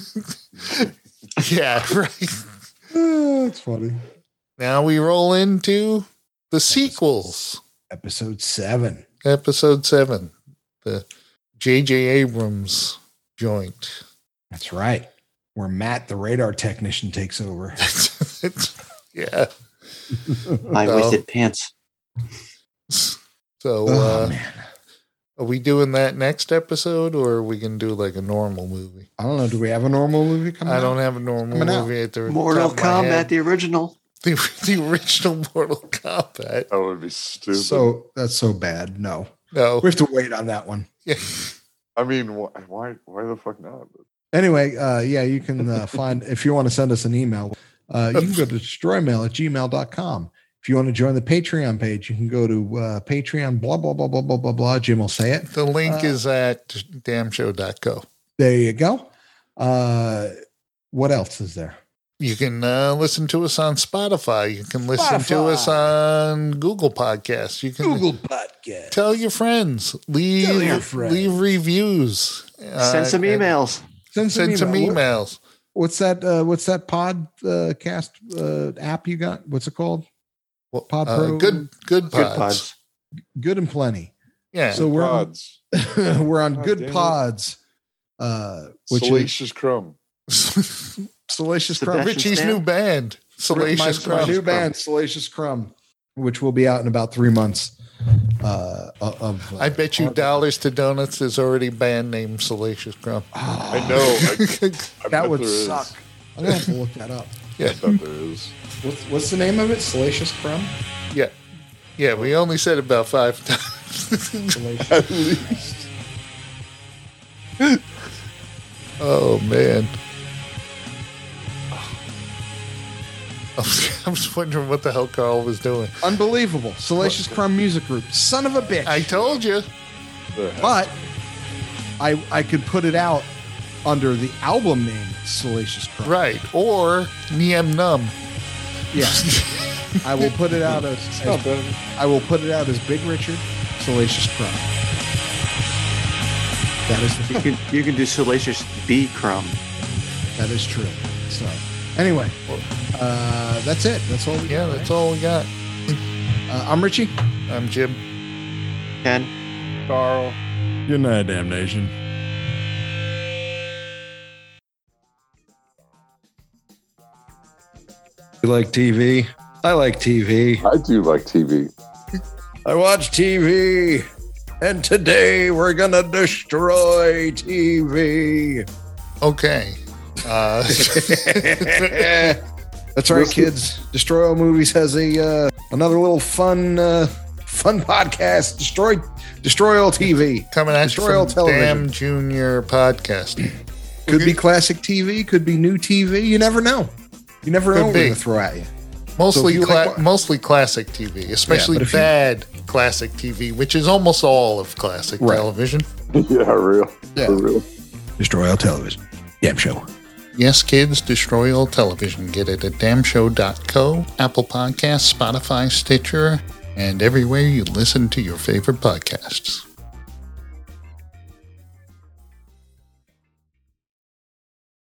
yeah, right. It's funny. Now we roll into the sequels. Episode 7. Episode 7, the J.J. Abrams joint. That's right. Where Matt, the radar technician, takes over. Yeah. My wasted pants. So, Oh man. are we doing that next episode, or are we going to do like a normal movie? I don't know. Do we have a normal movie coming I out? don't have a normal Coming out. movie at the Mortal top of my head. Kombat, the original. The original Mortal Kombat. That would be stupid. So that's so bad. No. No. We have to wait on that one. Yeah. I mean, why the fuck not? Anyway, yeah, you can find, if you want to send us an email, you can go to destroymail@gmail.com. If you want to join the Patreon page, you can go to Patreon, blah, blah, blah, blah, blah, blah, blah. Jim will say it. The link is at damnshow.co. There you go. What else is there? You can listen to us on Spotify. You can listen to us on Google Podcasts. You can Google Podcast. tell your friends. Leave reviews. Send some emails. Send some emails. What's that podcast app you got? What's it called? Pod Pro? Good Pods. Good and Plenty. Yeah. So we're on, we're on God Good damn it. Pods. Which Salacious Crumb. is Salacious Crumb. Sebastian Richie's Stan? new band, Salacious my Crumb. new band, Salacious Crumb, which will be out in about 3 months. I bet you dollars to donuts there's already a band named Salacious Crumb. I know. I that bet would there is. suck. I'm gonna have to look that up. I bet there is. What's the name of it? Salacious Crumb. Yeah, we only said about 5 times. Salacious. At least. Oh man. I was wondering what the hell Carl was doing. Unbelievable. Salacious Crumb Music Group. Son of a bitch. I told you. But I could put it out under the album name Salacious Crumb. Right. Or Niem Num. Yeah. I will put it out as I will put it out as Big Richard Salacious Crumb. That is the You can do Salacious B Crumb. that is true. So anyway, that's it. That's all we Yeah, got. that's all we got. I'm Richie. I'm Jim. Ken? Carl. Good night, damnation. You like TV? I like TV. I do like TV. I watch TV. And today we're gonna destroy TV. Okay. That's right, kids. Destroy All Movies has a another little fun podcast. Destroy All TV. Coming at Destroy you all from television. Damn Junior Podcast. Could be classic TV. Could be new TV. You never know. You never know Could what be. we're gonna throw at you. Mostly, So if you like- mostly classic TV, especially but if you- bad classic TV, which is almost all of classic Right. television. Yeah, real. Yeah. For real. Destroy All Television. Damn show. Yes, kids, destroy all television. Get it at damshow.co, Apple Podcasts, Spotify, Stitcher, and everywhere you listen to your favorite podcasts.